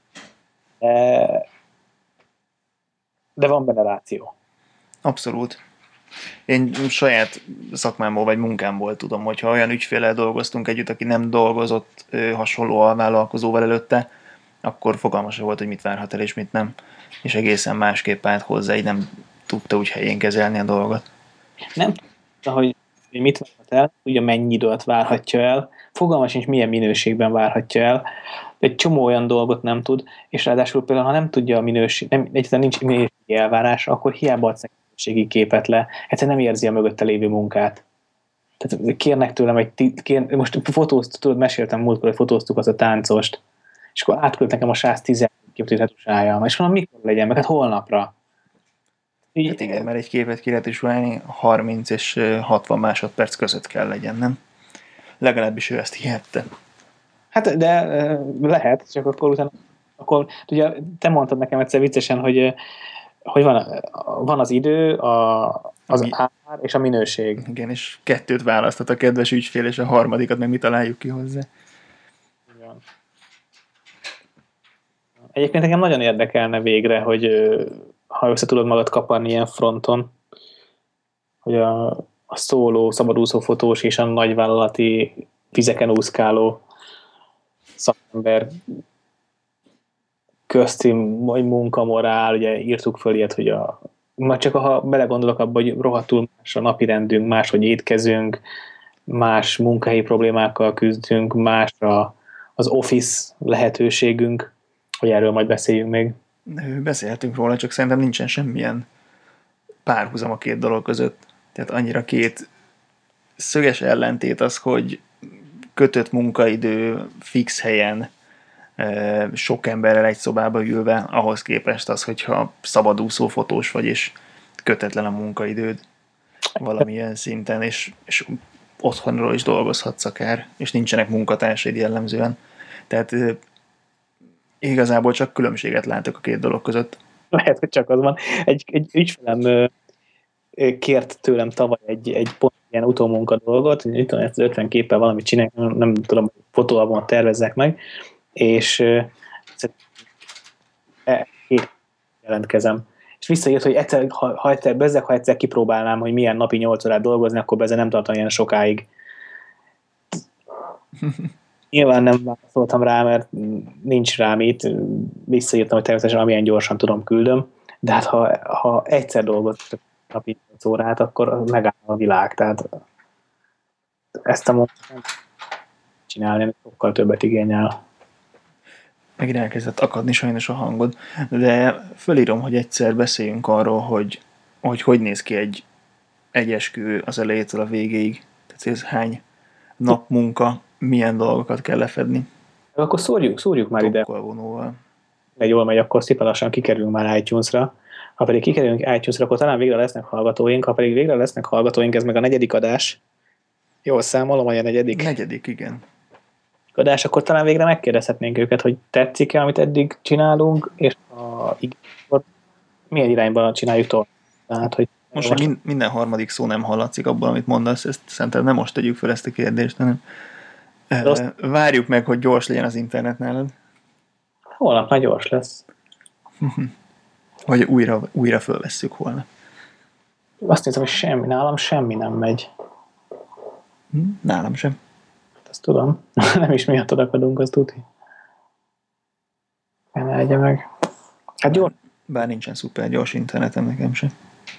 De van benne ráció. Abszolút. Én saját szakmámból vagy munkámból tudom, hogyha olyan ügyféllel dolgoztunk együtt, aki nem dolgozott hasonló alvállalkozóval előtte, akkor fogalma sem volt, hogy mit várhat el és mit nem. És egészen másképp állt hozzá, így nem tudta úgy helyén kezelni a dolgot. Nem tudta, hogy mit várhat el, tudja mennyi időt várhatja el, fogalma sincs milyen minőségben várhatja el, egy csomó olyan dolgot nem tud, és ráadásul például, ha nem tudja a egyáltalán nincs minőségi elvárás, akkor hiába adsz egy minőségi képet le, egyszerűen nem érzi a mögötte lévő munkát. Tehát kérnek tőlem most tudod, meséltem múltkor, hogy fotóztuk az a táncost, és akkor átküld nekem a 110 képet retusáljam, és mondom, mikor legyen, meg hát holnapra. Hát igen, mert egy képet kiretusálni 30 és 60 másodperc között kell legyen, nem? Legalábbis ő ezt hihette. Hát, de lehet, csak akkor ugye te mondtad nekem egyszer viccesen, hogy van az idő, az ár és a minőség. Igen, és kettőt választhat a kedves ügyfél, és a harmadikat meg mi találjuk ki hozzá. Igen. Egyébként nekem nagyon érdekelne végre, hogy ha össze tudod magad kaparni ilyen fronton, hogy a szóló, szabadúszó fotós és a nagyvállalati vizeken úszkáló szakember közti munkamorál, ugye írtuk föl ilyet, hogy már csak ha belegondolok abba, hogy rohadtul más a napirendünk, máshogy étkezünk, más munkahelyi problémákkal küzdünk, más az office lehetőségünk, hogy erről majd beszéljünk még. Beszélhetünk róla, csak szerintem nincsen semmilyen párhuzam a két dolog között. Tehát annyira két szöges ellentét az, hogy kötött munkaidő, fix helyen, sok emberrel egy szobába ülve, ahhoz képest az, hogyha szabadúszó fotós vagy, és kötetlen a munkaidőd valamilyen szinten, és otthonról is dolgozhatsz akár, és nincsenek munkatársaid jellemzően. Tehát igazából csak különbséget látok a két dolog között. Lehet, hogy csak az van. Egy ügyfelem kért tőlem tavaly egy pont ilyen utómunka dolgot, hogy itt ezt 50 képpel valamit csinálják, nem tudom, fotóalbumot tervezzek meg, és jelentkezem. És visszaírt, hogy ha egyszer kipróbálnám, hogy milyen napi 8 órát dolgozni, akkor bezzel nem tartom ilyen sokáig. Nyilván nem válaszoltam rá, mert nincs rám itt. Visszaírtam, hogy természetesen amilyen gyorsan tudom, küldöm. De hát ha egyszer dolgoztok napi 8 órát, akkor megáll a világ. Tehát ezt a munkát nem csinálni, sokkal többet igényel. Megint elkezdett akadni sajnos a hangod, de fölírom, hogy egyszer beszéljünk arról, hogy néz ki egy eskü az elejétől a végéig. Tehát ez hány nap munka, milyen dolgokat kell lefedni. Akkor szúrjuk már ide. Vonóval. De jól megy, akkor szépen lassan kikerülünk már iTunes-ra. Ha pedig kikerülünk iTunes-ra, akkor talán végre lesznek hallgatóink. Ha pedig végre lesznek hallgatóink, ez meg a 4. adás. Jól számolom, hogy a 4. 4, igen. Adás, akkor talán végre megkérdezhetnénk őket, hogy tetszik-e, amit eddig csinálunk, és milyen irányban csináljuk tovább. Tehát, hogy most minden harmadik szó nem hallatszik abból, amit mondasz, ezt szerintem nem most tegyük fel ezt a kérdést, hanem várjuk meg, hogy gyors legyen az internet nálad. Holnap már gyors lesz. Vagy újra fölvesszük holnap. Azt nézem, hogy nálam semmi nem megy. Nálam sem. Azt tudom. Nem is miattad akadunk, azt tudni. Ne legyen meg. Hát gyors. Bár nincsen szuper gyors internetem nekem sem.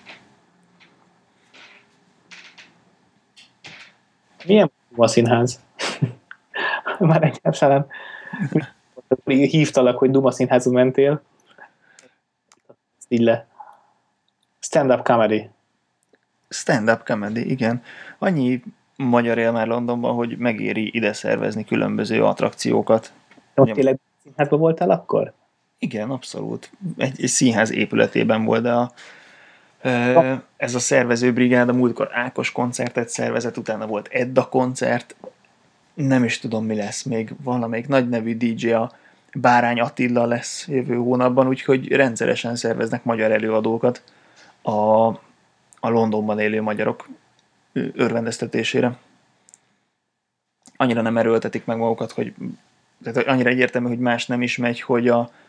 Milyen a színház? Már egyáltalán hívtalak, hogy Duma színházba mentél. Így le. Stand-up comedy. Stand-up comedy, igen. Annyi magyar él már Londonban, hogy megéri ide szervezni különböző attrakciókat. Ott tényleg színházban voltál akkor? Igen, abszolút. Egy színház épületében volt, de Ez a szervezőbrigád a múltkor Ákos koncertet szervezett, utána volt Edda koncert, nem is tudom, mi lesz még. Valamelyik nagy nevű DJ, a Bárány Attila lesz jövő hónapban, úgyhogy rendszeresen szerveznek magyar előadókat a Londonban élő magyarok örvendeztetésére. Annyira nem erőltetik meg magukat, hogy tehát annyira egyértelmű, hogy más nem is megy, hogy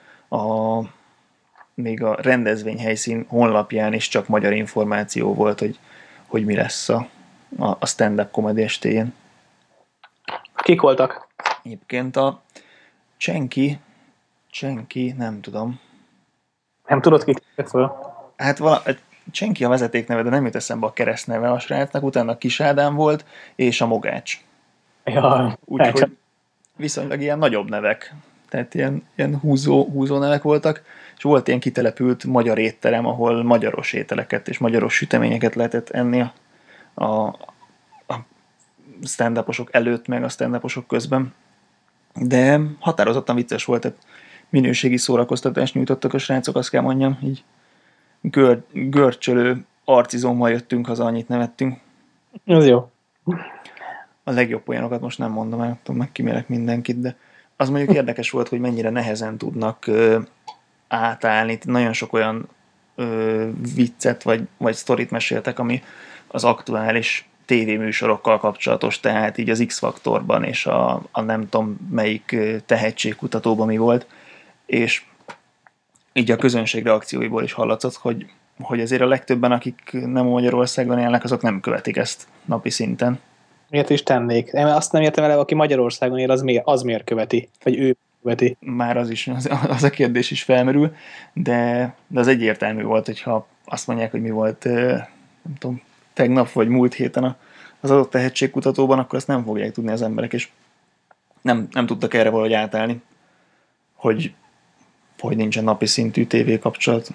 még a rendezvényhelyszín honlapján is csak magyar információ volt, hogy mi lesz a stand-up comedy estéjén. Kik voltak? Egyébként a Csenki, nem tudom. Nem tudod, kik föl? Hát Csenki a vezetékneve, de nem jut eszembe a keresztneve a srácnak, utána Kis Ádám volt, és a Mogács. Ja, úgyhogy viszonylag ilyen nagyobb nevek. Tehát ilyen húzó nevek voltak, és volt ilyen kitelepült magyar étterem, ahol magyaros ételeket és magyaros süteményeket lehetett enni a stand-uposok előtt, meg a stand-uposok közben. De határozottan vicces volt, tehát minőségi szórakoztatást nyújtottak a srácok, azt kell mondjam, így görcsölő arcizommal jöttünk haza, annyit nevettünk. Ez jó. A legjobb olyanokat most nem mondom, el tudom, megkímélek mindenkit, de az mondjuk érdekes volt, hogy mennyire nehezen tudnak átállni. Nagyon sok olyan viccet vagy sztorit meséltek, ami az aktuális tévéműsorokkal kapcsolatos, tehát így az X-faktorban és a nem tudom melyik tehetségkutatóban mi volt, és így a közönség reakcióiból is hallatszott, hogy azért a legtöbben, akik nem Magyarországon élnek, azok nem követik ezt napi szinten. Miért is tennék? Én azt nem értem vele, aki Magyarországon él, az miért követi? Vagy ő követi? Már az a kérdés is felmerül, de az egyértelmű volt, hogyha azt mondják, hogy mi volt, nem tudom, tegnap vagy múlt héten az adott tehetségkutatóban, akkor azt nem fogják tudni az emberek, és nem tudtak erre valahogy átállni, hogy nincsen napi szintű tévé kapcsolat.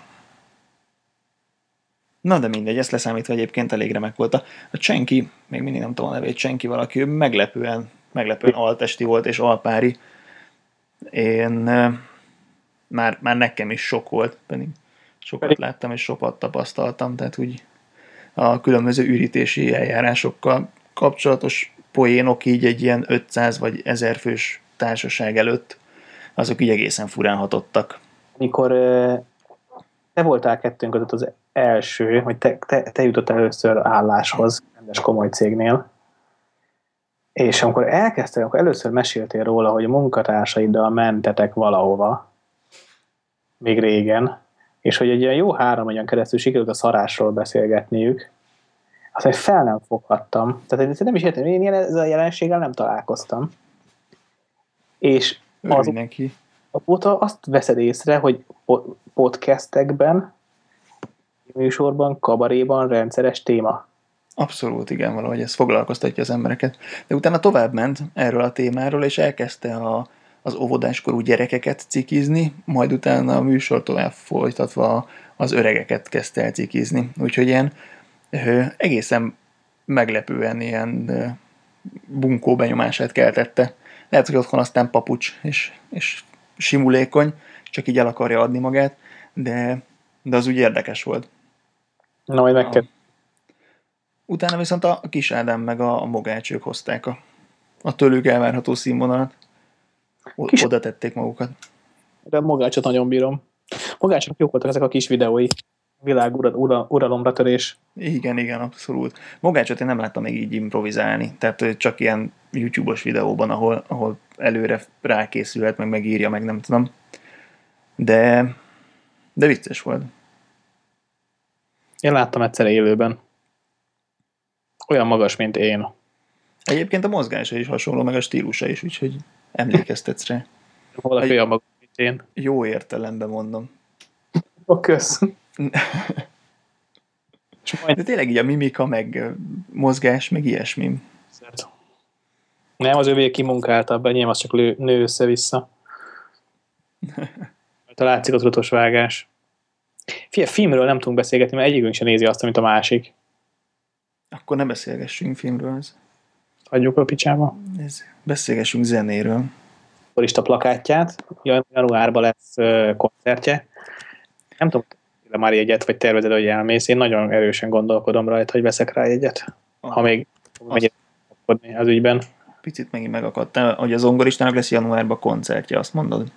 Na de mindegy, ezt leszámítva egyébként elég remek volt. A Csenki, még mindig nem tudom a nevét, Csenki valaki, meglepően altesti volt és alpári. Én már nekem is sok volt, pedig sokat láttam és sokat tapasztaltam, tehát úgy a különböző ürítési eljárásokkal kapcsolatos poénok így egy ilyen 500 vagy 1000 fős társaság előtt, azok így egészen furán hatottak. Mikor te voltál kettőnk között az első, hogy te jutott először álláshoz, rendes komoly cégnél, és amikor elkezdtél, akkor először meséltél róla, hogy a munkatársaiddal mentetek valahova, még régen, és hogy egy olyan jó 3 olyan keresztül sikerült a szarásról beszélgetniük, azt hogy fel nem foghattam. Tehát nem is értem, én ezzel a jelenséggel nem találkoztam. És azóta azt veszed észre, hogy podcastekben, műsorban, kabaréban rendszeres téma. Abszolút, igen, valahogy ez foglalkoztatja az embereket. De utána tovább ment erről a témáról, és elkezdte az óvodáskorú gyerekeket cikizni, majd utána a műsor tovább folytatva az öregeket kezdte el cikizni. Úgyhogy ilyen egészen meglepően ilyen bunkó benyomását keltette. Lehet, hogy otthon aztán papucs és simulékony, csak így el akarja adni magát, de az úgy érdekes volt. Na, majd meg kell. Utána viszont a Kis Ádám meg a Mogács, ők hozták a tőlük elvárható színvonalat. Oda tették magukat. De a Mogácsot nagyon bírom. Mogácsnak jók voltak ezek a kis videói. Világ uralomra törés. Igen, abszolút. Mogácsot én nem láttam még így improvizálni. Tehát csak ilyen YouTube-os videóban, ahol előre rákészülhet, meg megírja, meg nem tudom. De vicces volt. Én láttam egyszer élőben. Olyan magas, mint én. Egyébként a mozgása is hasonló, meg a stílusa is, úgyhogy emlékeztetsz rá. Valaki olyan magas, mint én. Jó értelemben mondom. Kösz. De tényleg így a mimika, meg mozgás, meg ilyesmi. Nem, az övé kimunkáltabb, enyém az csak nő össze-vissza. Látszik az utos vágás. Figyelj, filmről nem tudunk beszélgetni, mert egyikünk sem nézi azt, amit a másik. Akkor ne beszélgessünk filmről. Hagyjuk a picsába. Beszélgessünk zenéről. Korista plakátját. Januárban lesz koncertje. Nem tudom, már jegyet, vagy tervezed, hogy elmész. Én nagyon erősen gondolkodom rajta, hogy veszek rá jegyet. Ha még mennyire kapkodni az ügyben. Picit megint megakadtál, hogy a zongoristának lesz januárban koncertje, azt mondod?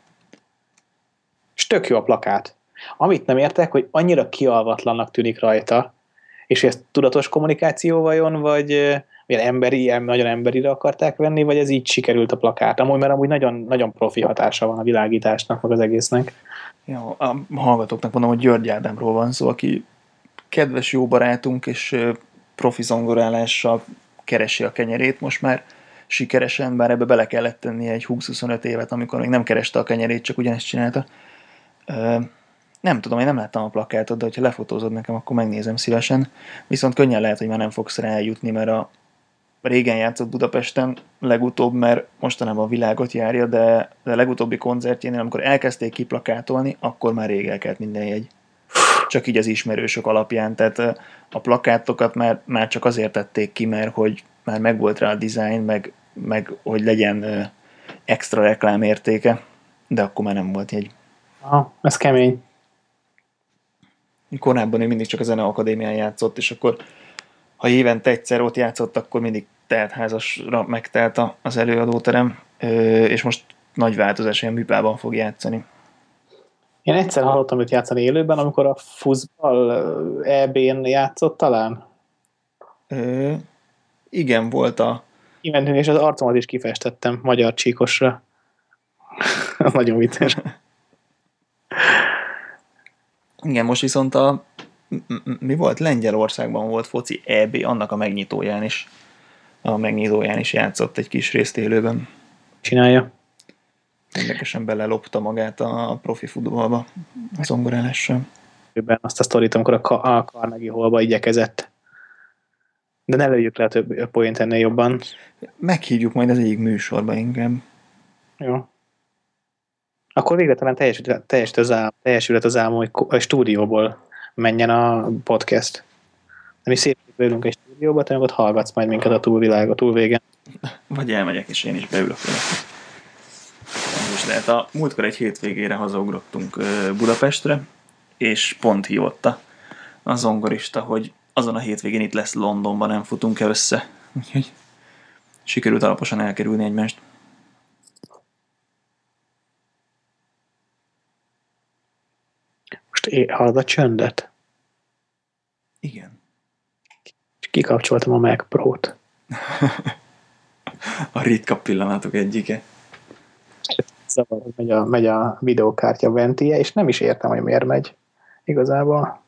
És tök jó a plakát. Amit nem értek, hogy annyira kialvatlannak tűnik rajta, és ez tudatos kommunikáció vajon, vagy nagyon emberire akarták venni, vagy ez így sikerült a plakát? Mert amúgy nagyon, nagyon profi hatása van a világításnak, meg az egésznek. Ja, a hallgatóknak mondom, hogy György Ádámról van szó, aki kedves jó barátunk, és profi zongorálással keresi a kenyerét most már sikeresen, bár ebbe bele kellett tennie egy 20-25 évet, amikor még nem kereste a kenyerét, csak ugyanezt csinálta. Nem tudom, én nem láttam a plakátot, de hogyha lefotózod nekem, akkor megnézem szívesen. Viszont könnyen lehet, hogy már nem fogsz rá eljutni, mert a régen játszott Budapesten legutóbb, mert mostanában a világot járja, de a legutóbbi koncertjénél, amikor elkezdték kiplakátolni, akkor már rég elkelt minden jegy. Csak így az ismerősök alapján, tehát a plakátokat már csak azért tették ki, mert hogy már megvolt rá a design, meg hogy legyen extra reklámértéke, de akkor már nem volt jegy. Aha, ez kemény. Korábban ő mindig csak a Zeneakadémián játszott, és akkor ha évente egyszer ott játszott, akkor mindig teltházasra megtelt az előadóterem, és most nagy változás, ilyen műpában fog játszani. Én egyszer hallottam őt játszani élőben, amikor a Fußball EB-n játszott talán. Igen, volt a... Kimentünk, és az arcomat is kifestettem magyar csíkosra. Nagyon vicces. Igen, most viszont mi volt? Lengyelországban volt foci EB, annak a megnyitóján is játszott egy kis részt élőben. Csinálja. Érdekesen belelopta magát a profi futballba a zongorálással. Azt a sztorit, amikor a Carnegie Hallba igyekezett. De ne lőjük le a több point ennél jobban. Meghívjuk majd az egyik műsorba inkább. Jó. Akkor végre talán teljesült az álmom, hogy a stúdióból menjen a podcast. Nem is szétülünk egy stúdióba, te meg ott hallgatsz majd minket a túlvilág, a túlvégen. Vagy elmegyek, és én is beülök vele. Ez is lehet. A múltkor egy hétvégére hazaugrottunk Budapestre, és pont hívotta a zongorista, hogy azon a hétvégén itt lesz Londonban, nem futunk-e össze. Úgyhogy sikerült alaposan elkerülni egymást. Most hallod a csöndet? Igen. És kikapcsoltam a Mac Pro-t. A ritka pillanatok egyike. Zavar, hogy megy a videókártya ventije, és nem is értem, hogy miért megy igazából.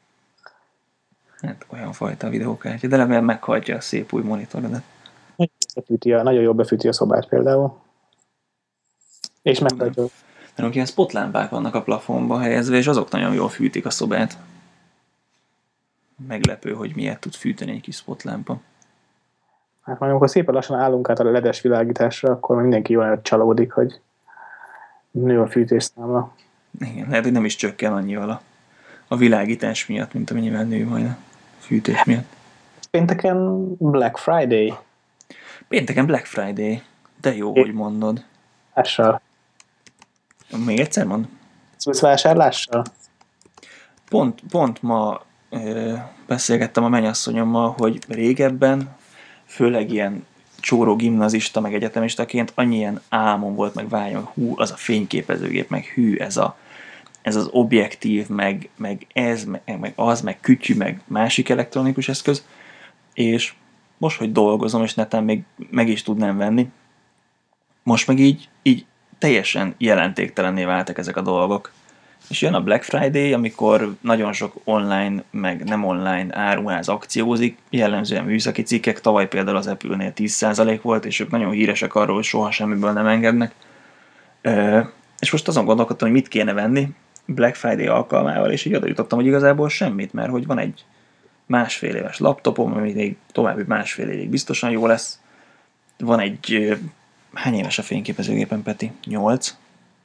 Hát olyan fajta videókártya, de remélem meghajtja a szép új monitorodat. Nagyon jól befűti a szobát például. És meghajtja. Mert ilyen spotlámpák vannak a plafonba helyezve, és azok nagyon jól fűtik a szobát. Meglepő, hogy miért tud fűteni egy kis spotlámpa. Hát majd amikor szépen lassan állunk át a ledes világításra, akkor mindenki jól csalódik, hogy nő a fűtésszámla. Igen, lehet, hogy nem is csökken annyival a világítás miatt, mint amennyivel nő majd a fűtés miatt. Pénteken Black Friday. Pénteken Black Friday. De jó, hogy mondod. Lással. Még egyszer mond? Vásárlással? Pont ma beszélgettem a mennyasszonyommal, hogy régebben, főleg ilyen csóró gimnazista, meg egyetemistaként annyi ilyen álmom volt, meg vágyom, hogy hú, az a fényképezőgép, meg hű, ez az objektív, meg ez, meg az, meg kütyű, meg másik elektronikus eszköz, és most, hogy dolgozom, és neten még meg is tudnám venni, most meg így teljesen jelentéktelenné váltak ezek a dolgok. És jön a Black Friday, amikor nagyon sok online, meg nem online áruház akciózik, jellemzően műszaki cikkek, tavaly például az Apple-nél 10% volt, és ők nagyon híresek arról, hogy soha semmiből nem engednek. És most azon gondolkodtam, hogy mit kéne venni Black Friday alkalmával, és így oda jutottam, hogy igazából semmit, mert hogy van egy másfél éves laptopom, ami még további másfél évig biztosan jó lesz. Van egy... Hány éves a fényképezőgépen, Peti? 8?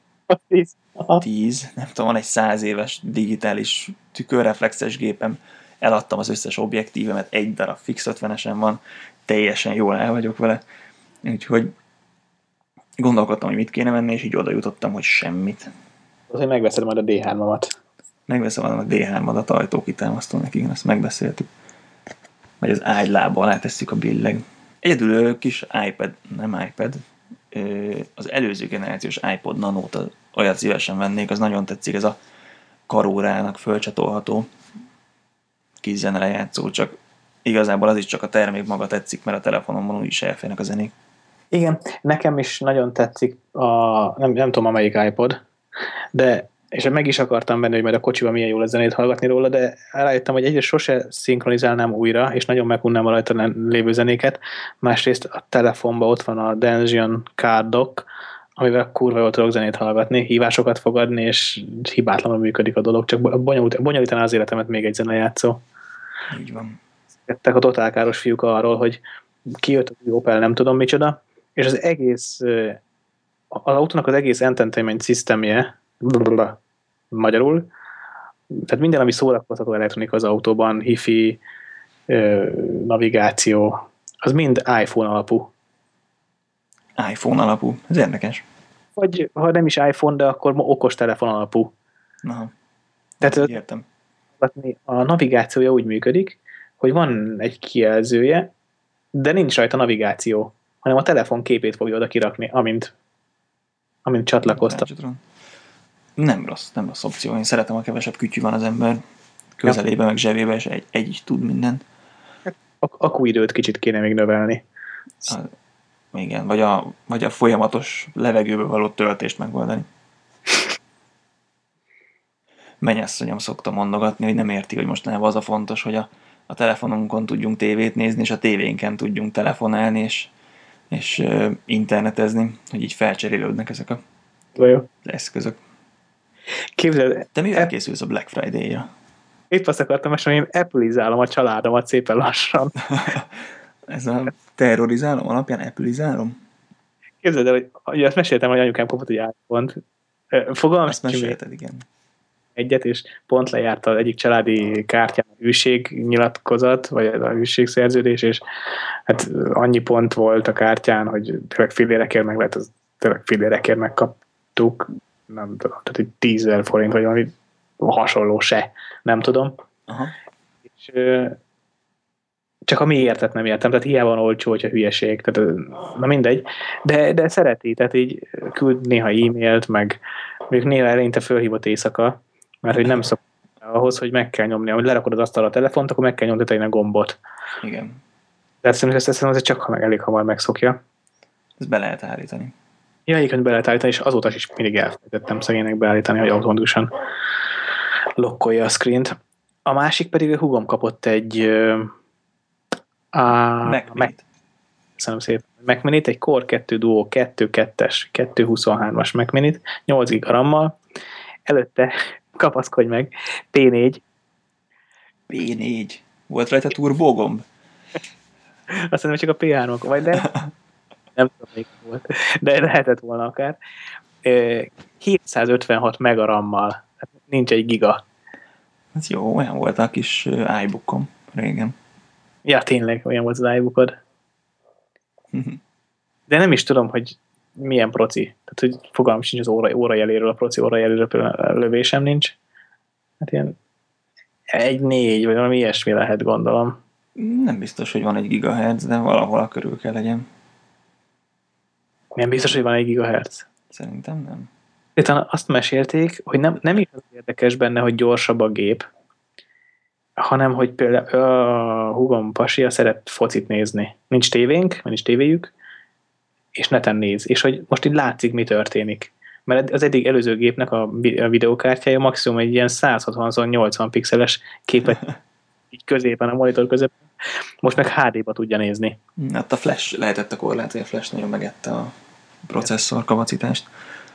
10, nem tudom, van egy 100 éves digitális tükörreflexes gépem, eladtam az összes objektívemet, egy darab fix 50-esen van, teljesen jól el vagyok vele, úgyhogy gondolkodtam, hogy mit kéne venni, és így oda jutottam, hogy semmit. Az, hogy megveszed majd a D3-amat. megveszem a D3-adat ajtókitámasztó nekik, ezt megbeszéltük. Vagy az ágylába alá tesszük a billeg. Egyedül kis iPad, nem iPad, az előző generációs iPod Nano-t, olyat szívesen vennék, az nagyon tetszik, ez a karórának fölcsatolható kis zenelejátszó, csak igazából az is csak a termék maga tetszik, mert a telefonomon úgyis elférnek a zenék. Igen, nekem is nagyon tetszik nem tudom, amelyik iPod, de és meg is akartam venni, hogy majd a kocsiban milyen jó lesz zenét hallgatni róla, de rájöttem, hogy egyrészt sose szinkronizálnám újra, és nagyon megunnám a rajta lévő zenéket. Másrészt a telefonban ott van a Dension Card Dock, amivel kurva jól tudok zenét hallgatni, hívásokat fogadni, és hibátlanul működik a dolog, csak bonyolítaná az életemet még egy zenejátszó. Így van. Jöttek a totálkáros fiúk arról, hogy kijött az Opel nem tudom micsoda, és az egész az autónak az egész entertainment systemje magyarul, tehát minden, ami szórakoztató elektronika az autóban, hifi, navigáció, az mind iPhone alapú. iPhone alapú, ez érdekes. Vagy ha nem is iPhone, de akkor okostelefon alapú. Aha. Tehát értem. A navigációja úgy működik, hogy van egy kijelzője, de nincs rajta navigáció, hanem a telefon képét fogja oda kirakni, amint csatlakoztat. Nem rossz opció. Én szeretem, a kevesebb kütyű van az ember közelébe, meg zsebébe, és egy is tud mindent. Akkuidőt kicsit kéne még növelni. Igen, vagy a folyamatos levegőbe való töltést megoldani. Mennyasszonyom szokta mondogatni, hogy nem érti, hogy mostanában az a fontos, hogy a telefonunkon tudjunk tévét nézni, és a tévénken tudjunk telefonálni, és internetezni, hogy így felcserélődnek ezek az eszközök. Képzeld, te mivel készülsz a Black Friday-ra? Itt azt akartam mesélni, hogy én Apple-izálom a családomat szépen lassan. Ez a terrorizálom alapján Apple-izálom? Képzeld el, hogy azt meséltem, hogy anyukám kapott egy iPhone-t. Ezt mesélted, igen. Egyet, és pont lejárt az egyik családi kártyán a hűségnyilatkozat, vagy a hűségszerződés, és hát annyi pont volt a kártyán, hogy tényleg fillérekért meg lehet, az tényleg fillérekért megkaptuk, nem tudom, tehát egy 10 000 forint, vagy valami hasonló se, nem tudom. Aha. És csak a miértet nem értem, tehát hiába van olcsó, hogyha hülyeség, tehát na mindegy, de szereti, tehát így küld néha e-mailt, meg még néha eleinte fölhívott éjszaka, mert hogy nem szokott ahhoz, hogy meg kell nyomni, hogy lerakod az asztalra a telefont, akkor meg kell nyomni a gombot. Igen. De szerintem ez csak elég hamar megszokja. Ezt be lehet állítani. Ja, egyébként be lehet állítani, és azóta is mindig elfelejtettem szegénynek beállítani, hogy automatikusan lokkolja a screent. A másik pedig a húgom kapott egy köszönöm szépen. Mac Minit, egy Core 2 Duo 2.2-es, 223-as Mac Minit, 8 GB RAM-mal. Előtte kapaszkodj meg, P4. P4. Volt rajta turbogomb? Azt hiszem, csak a P3-ok, vagy de nem tudom, még volt. De lehetett volna akár. 756 mega RAM-mal. Nincs egy giga. Ez jó, olyan volt a kis iBookom régen. Ja, tényleg, olyan volt az iBookod. De nem is tudom, hogy milyen proci. Tehát, hogy fogalmam sincs az órajeléről, a proci órajeléről például lövésem nincs. Hát ilyen 1.4, vagy valami ilyesmi lehet, gondolom. Nem biztos, hogy van egy gigahertz, de valahol körül kell legyen. Nem biztos, hogy van egy gigahertz. Szerintem nem. Utána azt mesélték, hogy nem is az érdekes benne, hogy gyorsabb a gép, hanem, hogy például a húgom pasia szeret focit nézni. Nincs tévénk, nincs tévéjük, és neten néz. És hogy most így látszik, mi történik. Mert az eddig előző gépnek a videókártyája maximum egy ilyen 160-80 pixeles képet így középen, a monitor középen. Most meg HD-ba tudja nézni. Hát a flash lehetett a korlát, hogy a flash nagyon megette a processzor kapacitást.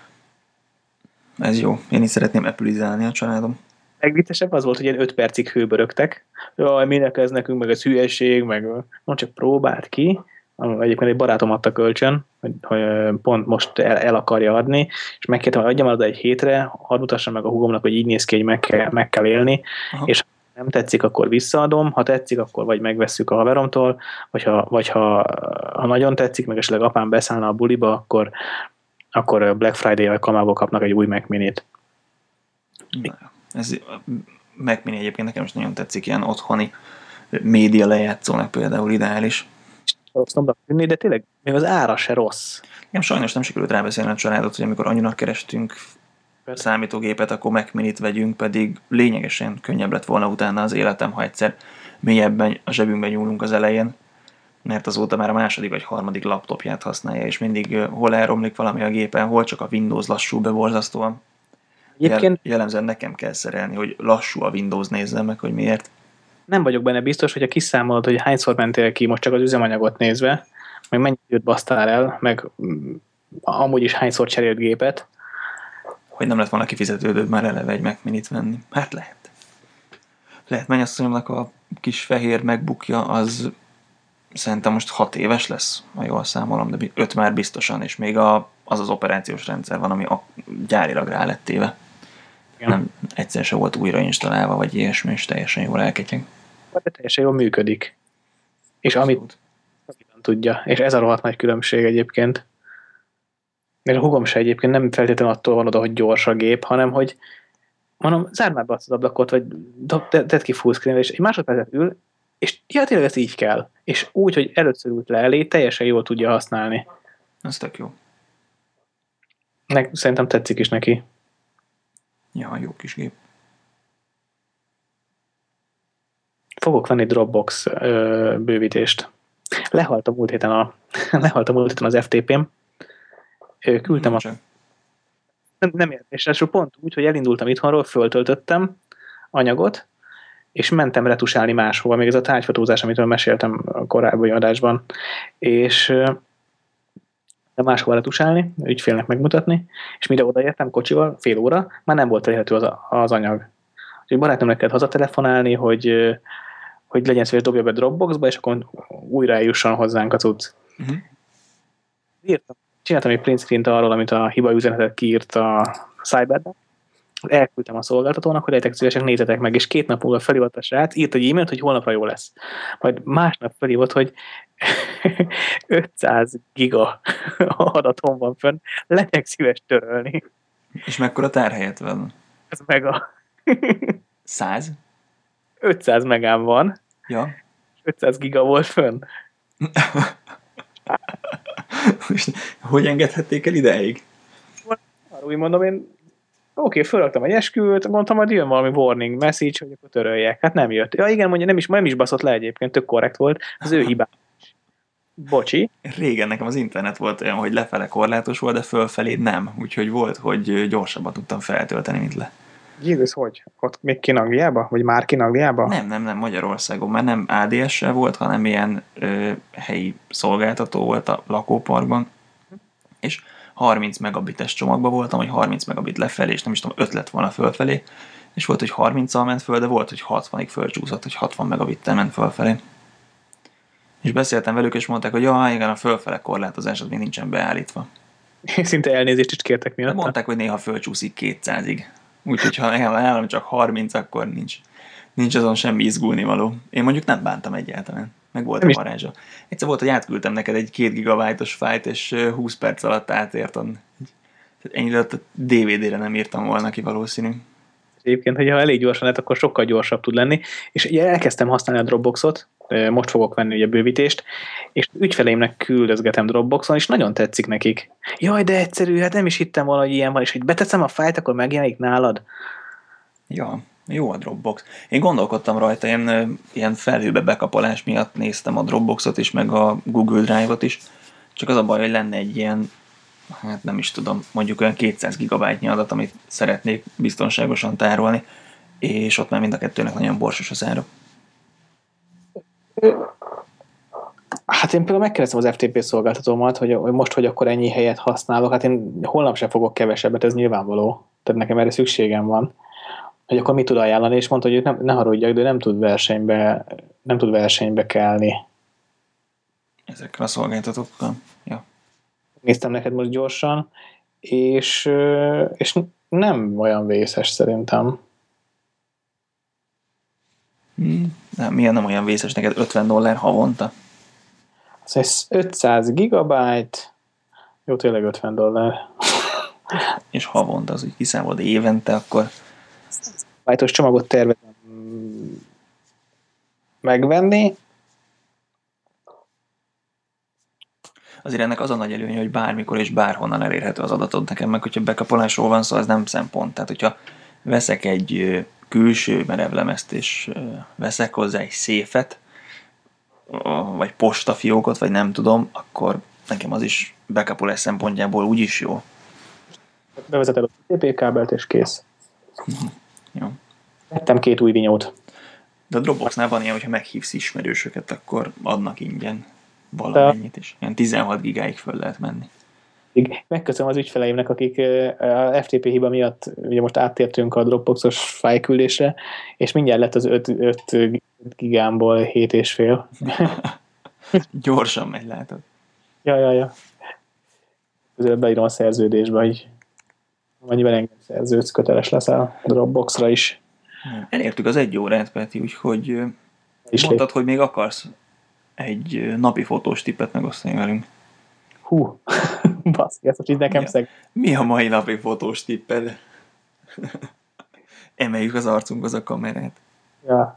Ez jó. Én is szeretném Apple-izálni a családom. Legviccesebb az volt, hogy ilyen 5 percig hőbörögtek. Jaj, minek ez nekünk, meg ez hülyeség, meg nem csak próbált ki. Egyébként egy barátom adta kölcsön, hogy pont most el akarja adni, és megkértem, hogy adjam oda egy hétre, hadd mutassam meg a húgomnak, hogy így néz ki, hogy meg kell élni, aha. És ha nem tetszik, akkor visszaadom, ha tetszik, akkor vagy megvesszük a haveromtól, vagy ha nagyon tetszik, meg esetleg apám beszállna a buliba, akkor Black Friday alkalmából kapnak egy új Mac Minit. Ez Mac Mini egyébként nekem is nagyon tetszik, ilyen otthoni média lejátszónak például ideális. Rossznak tűnni, de tényleg még az ára se rossz. Nekem sajnos nem sikerült rábeszélni a családot, hogy amikor anyunak kerestünk számítógépet, akkor Mac Minit vegyünk, pedig lényegesen könnyebb lett volna utána az életem, ha egyszer mélyebben a zsebünkbe nyúlunk az elején, mert azóta már a második vagy harmadik laptopját használja, és mindig hol elromlik valami a gépen, hol csak a Windows lassú borzasztóan. Jellemzően nekem kell szerelni, hogy lassú a Windows, nézzem meg, hogy miért. Nem vagyok benne biztos, hogyha kiszámolod, hogy hányszor mentél ki, most csak az üzemanyagot nézve, meg mennyi időt basztál el, meg amúgy is hányszor cserélt gépet. Hogy nem lett volna kifizetődőbb már eleve egy Mac Minit venni. Hát lehet. Lehet, mennyasszonyomnak a kis fehér MacBookja az szerintem most 6 éves lesz, ha jól számolom, de 5 már biztosan, és még az operációs rendszer van, ami gyárilag rá lett téve. Nem, egyszer se volt újrainstalálva, vagy ilyesmi, és teljesen jól elketyeg. De teljesen jól működik. És amit tudja. És ez a rohadt nagy különbség egyébként. És a hugom se egyébként nem feltétlenül attól van oda, hogy gyors a gép, hanem hogy mondom, zárd már be azt az ablakot, vagy tedd ki fullscreen-re, és egy másodpercet ül, és ja, tényleg ez így kell. És úgy, hogy először ült le elé, teljesen jól tudja használni. Ez tök jó. Szerintem tetszik is neki. Ja, jó kis gép. Fogok venni Dropbox bővítést. Lehalt a múlt héten az FTP-m. Küldtem nem és pont úgy, hogy elindultam itthonról, föltöltöttem anyagot, és mentem retusálni máshova, még ez a tárgyfotózás, amitől meséltem a korábbi adásban, és máshova retusálni, ügyfélnek megmutatni, és mire odaértem kocsival, fél óra, már nem volt elérhető az anyag. Úgyhogy barátomnak kellett hazatelefonálni, hogy legyen szíves, dobja be Dropboxba, és akkor újra eljusson hozzánk a cucc. Csináltam egy print screen-t arról, amit a hiba üzenetet kiírt a Cyberben. Elküldtem a szolgáltatónak, hogy legyetek szívesek, nézzetek meg, és 2 nap múlva felhívott a srác, írt egy e-mailt, hogy holnapra jó lesz. Majd másnap felhívott, hogy 500 giga adatom van fönn, legyek szíves törölni. És mekkora tárhelyet van? Ez mega. 100? 500 megám van. Ja. 500 giga volt fönn. Hogy engedhették el ideig? Úgy mondom, én fölraktam egy esküvőt, mondtam, hogy jön valami warning message, hogy akkor töröljek. Hát nem jött. Ja igen, mondja, nem is baszott le egyébként, tök korrekt volt. Az ő hibá. Bocsi. Régen nekem az internet volt olyan, hogy lefele korlátos volt, de fölfelé nem. Úgyhogy volt, hogy gyorsabban tudtam feltölteni, mint le. Jézus, hogy? Ott még Kinagliába? Vagy már Kinagliába? Nem, Magyarországon már nem ADS-sel volt, hanem ilyen helyi szolgáltató volt a lakóparkban. És 30 megabites csomagban voltam, hogy 30 megabit lefelé, és nem is tudom, 5 lett volna fölfelé. És volt, hogy 30-al ment föl, de volt, hogy 60-ig fölcsúszott, hogy 60 megabittel ment fölfelé. És beszéltem velük, és mondták, hogy ja, igen, a fölfele korlátozás az még nincsen beállítva. Szinte elnézést is kértek miatt. Mondták, hogy néha fölcsúszik 200-ig. Úgyhogy ha nálam csak 30, akkor nincs azon semmi izgulnivaló. Én mondjuk nem bántam egyáltalán. Meg volt a varázsa. Egyszer volt, hogy átküldtem neked egy 2 gigabájtos fájlt, és 20 perc alatt átért. Ennyi alatt a DVD-re nem írtam volna ki valószínű. Egyébként, hogyha elég gyorsan lett, akkor sokkal gyorsabb tud lenni. És ugye elkezdtem használni a Dropboxot, most fogok venni ugye bővítést, és ügyfeleimnek küldözgetem Dropboxon, és nagyon tetszik nekik. Jaj, de egyszerű, hát nem is hittem volna, hogy ilyen van, és hogy beteszem a fájlt, akkor megjelenik nálad. Ja, jó a Dropbox. Én gondolkodtam rajta, én ilyen felhőbe bekapolás miatt néztem a Dropboxot is, meg a Google Drive-ot is, csak az a baj, hogy lenne egy ilyen, hát nem is tudom, mondjuk olyan 200 gigabájtnyi adat, amit szeretnék biztonságosan tárolni, és ott már mind a kettőnek nagyon borsos az ára. Hát én például megkérdeztem az FTP szolgáltatómat, hogy most, hogy akkor ennyi helyet használok, hát én holnap sem fogok kevesebbet, ez nyilvánvaló. Tehát nekem erre szükségem van. Hogy akkor mit tud ajánlani, és mondta, hogy ne haragudjak, de nem tud versenybe kelni. Ezekkel a szolgáltatókkal? Ja. Néztem neked most gyorsan, és nem olyan vészes szerintem. Milyen nem olyan vészes neked? $50 havonta? Ez 500 gigabyte, jó, tényleg $50. És havonta, az úgy kiszámolod évente, akkor Gigabyte-os csomagot tervezem megvenni. Azért ennek az a nagy előnye, hogy bármikor és bárhonnan elérhető az adatod nekem, meg hogyha bekapolásról van szó, az nem szempont. Tehát, hogyha veszek egy külső merevlemezt, és veszek hozzá egy széfet, vagy postafiókot, vagy nem tudom, akkor nekem az is bekapolás szempontjából úgyis jó. Bevezeted a TP kábelt, és kész. Jó. Vettem 2 új vinyót. De a Dropboxnál van ilyen, hogyha meghívsz ismerősöket, akkor adnak ingyen valamennyit, és ilyen 16 gigáig föl lehet menni. Megköszönöm az ügyfeleimnek, akik a FTP hiba miatt ugye most áttértünk a Dropboxos fájlküldésre, és mindjárt lett az 5 gigámból 7,5. Gyorsan megy, látod. Ja. Közül beírom a szerződésbe, hogy amennyiben engem szerződsz, köteles leszel a Dropboxra is. Elértük az 1 órát, Peti, úgyhogy mondtad, hogy még akarsz egy napi fotós tippet megosztani velünk. Hú, baszki, ezt így nekem szeg. Mi a mai napi fotós tipped? Emeljük az arcunkhoz a kamerát. Ja.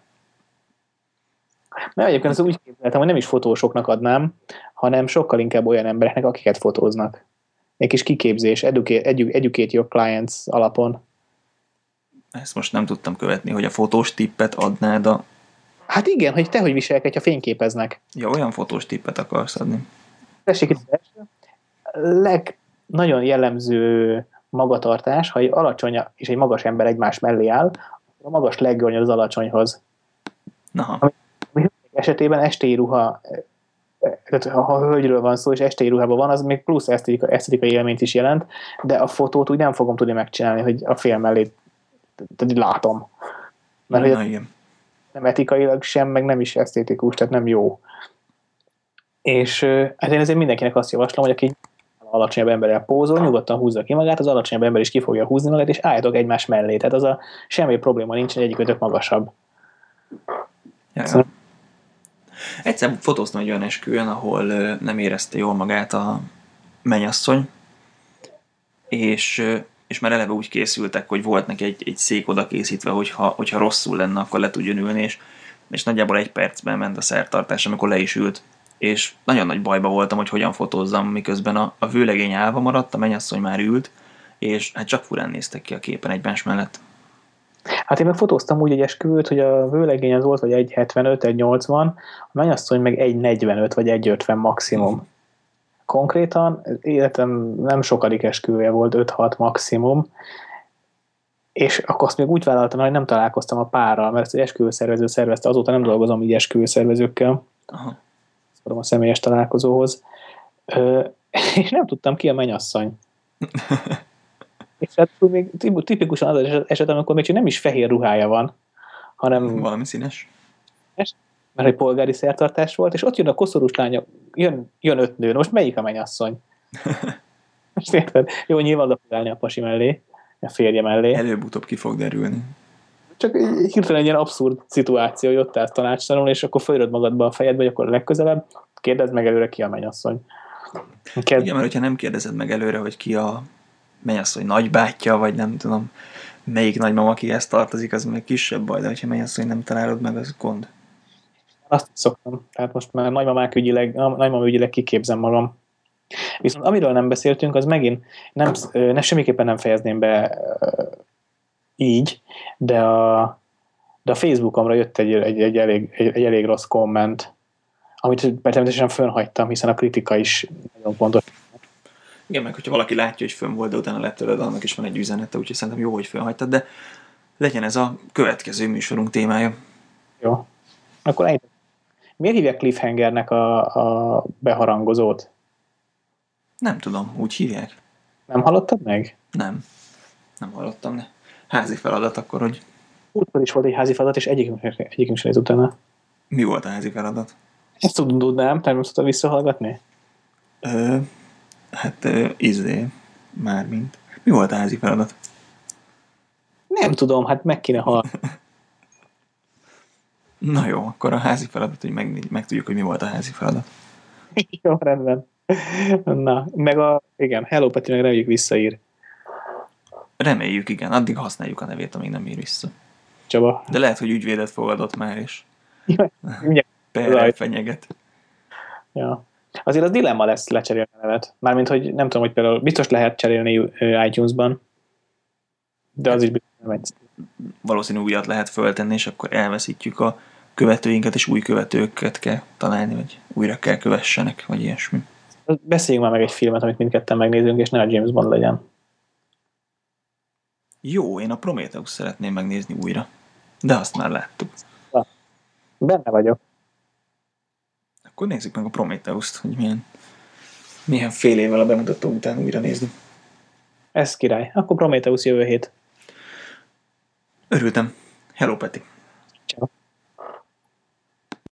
Mert egyébként ezt úgy képzeltem, hogy nem is fotósoknak adnám, hanem sokkal inkább olyan embereknek, akiket fotóznak. Egy kis kiképzés, educate your clients alapon. Ezt most nem tudtam követni, hogy a fotós tippet adnád a... Hát igen, hogy te hogy viselkedj, ha fényképeznek. Ja, olyan fotós tippet akarsz adni. Tessék, itt az első. Nagyon jellemző magatartás, ha egy alacsony és egy magas ember egymás mellé áll, a magas leggörnyed az alacsonyhoz. Naha. Ami esetében estély ruha, tehát ha hölgyről van szó, és estély ruhában van, az még plusz esztetikai élményt is jelent, de a fotót úgy nem fogom tudni megcsinálni, hogy a fél mellé tehát látom. Mert Na, hogy igen. nem etikailag sem, meg nem is esztétikus, tehát nem jó. És hát én ezért mindenkinek azt javaslom, hogy aki alacsonyabb emberrel pózol, nyugodtan húzza ki magát, az alacsonyabb ember is ki fogja húzni magát, és álljatok egymás mellé. Tehát az a semmi probléma nincs, hogy egyikötök magasabb. Ja. Szóval... Egyszer fotóztam egy olyan esküvőn, ahol nem érezte jól magát a mennyasszony, és már eleve úgy készültek, hogy volt neki egy szék oda készítve, hogyha rosszul lenne, akkor le tudjon ülni, és nagyjából 1 percben ment a szertartás, amikor le is ült. És nagyon nagy bajba voltam, hogy hogyan fotózzam, miközben a vőlegény állva maradt, a mennyasszony már ült, és hát csak furán néztek ki a képen egymás mellett. Hát én meg fotóztam úgy egy esküvőt, hogy a vőlegény az volt, vagy 1,75, 1,80, a mennyasszony meg 1,45 vagy 1,50 maximum. Konkrétan életem nem sokadik esküvője volt, 5-6 maximum, és akkor azt még úgy vállaltam, hogy nem találkoztam a párral, mert ezt egy esküvőszervező szervezte, azóta nem dolgozom így esküvőszervezőkkel. Aha. A személyes találkozóhoz. És nem tudtam ki a mennyasszony. És hát még tipikusan az az eset, amikor még csak nem is fehér ruhája van, hanem valami színes. Mert egy polgári szertartás volt, és ott jön a koszorús lánya, jön 5 nő, most melyik a mennyasszony? Most érted? Jó, nyilván oda fog állni a pasi mellé, a férje mellé. Előbb-utóbb ki fog derülni. Csak hirtelen egy ilyen abszurd szituáció, hogy ott állsz tanácstalanul, és akkor fölröd magadba a fejedbe, hogy akkor legközelebb kérdezd meg előre, ki a mennyasszony. Igen, mert hogyha nem kérdezed meg előre, hogy ki a mennyasszony nagybátyja, vagy nem tudom, melyik nagymama kihez tartozik, az még kisebb baj, de hogyha mennyasszony nem találod meg, az gond. Azt szoktam. Tehát most már nagymamák ügyileg kiképzem magam. Viszont amiről nem beszéltünk, az megint semmiképpen nem fejezném be így, de a Facebookomra jött egy elég rossz komment, amit természetesen fönhagytam, hiszen a kritika is nagyon fontos. Igen, meg hogyha valaki látja, hogy fönn volt, de utána letöröd, annak is van egy üzenete, úgyhogy szerintem jó, hogy fönhagytad, de legyen ez a következő műsorunk témája. Jó. Akkor ennyit. Miért hívják cliffhangernek a beharangozót? Nem tudom, úgy hívják. Nem hallottad meg? Nem hallottam, de házi feladat akkor, hogy... Útkor is volt egy házi feladat, és egyikünk sem néz utána. Mi volt a házi feladat? Ezt tudnám, te nem tudtad visszahallgatni? Mármint. Mi volt a házi feladat? Nem tudom, hát meg kéne hallani. Na jó, akkor a házi feladat, hogy megtudjuk, hogy mi volt a házi feladat. Jó, rendben. Na, meg igen, Hello Petinek reméljük visszaír. Reméljük, igen. Addig használjuk a nevét, amíg nem ír vissza. Csaba. De lehet, hogy ügyvédet fogadott már is. Mindjárt Perrel fenyeget. Ja. Azért az dilemma lesz lecserélni a nevet. Mármint, hogy nem tudom, hogy például biztos lehet cserélni iTunes-ban, de az is biztos nem egy. Valószínű újat lehet föltenni, és akkor elveszítjük a követőinket, és új követőket kell találni, vagy újra kell kövessenek, vagy ilyesmi. Beszéljünk már meg egy filmet, amit mindketten megnézünk, és ne a James Bond legyen. Jó, én a Prometheus szeretném megnézni újra. De azt már láttuk. Benne vagyok. Akkor nézzük meg a Prometheust, hogy milyen fél évvel a bemutató után újra nézni. Ez király. Akkor Prometheus jövő hét. Örültem. Hello, Peti.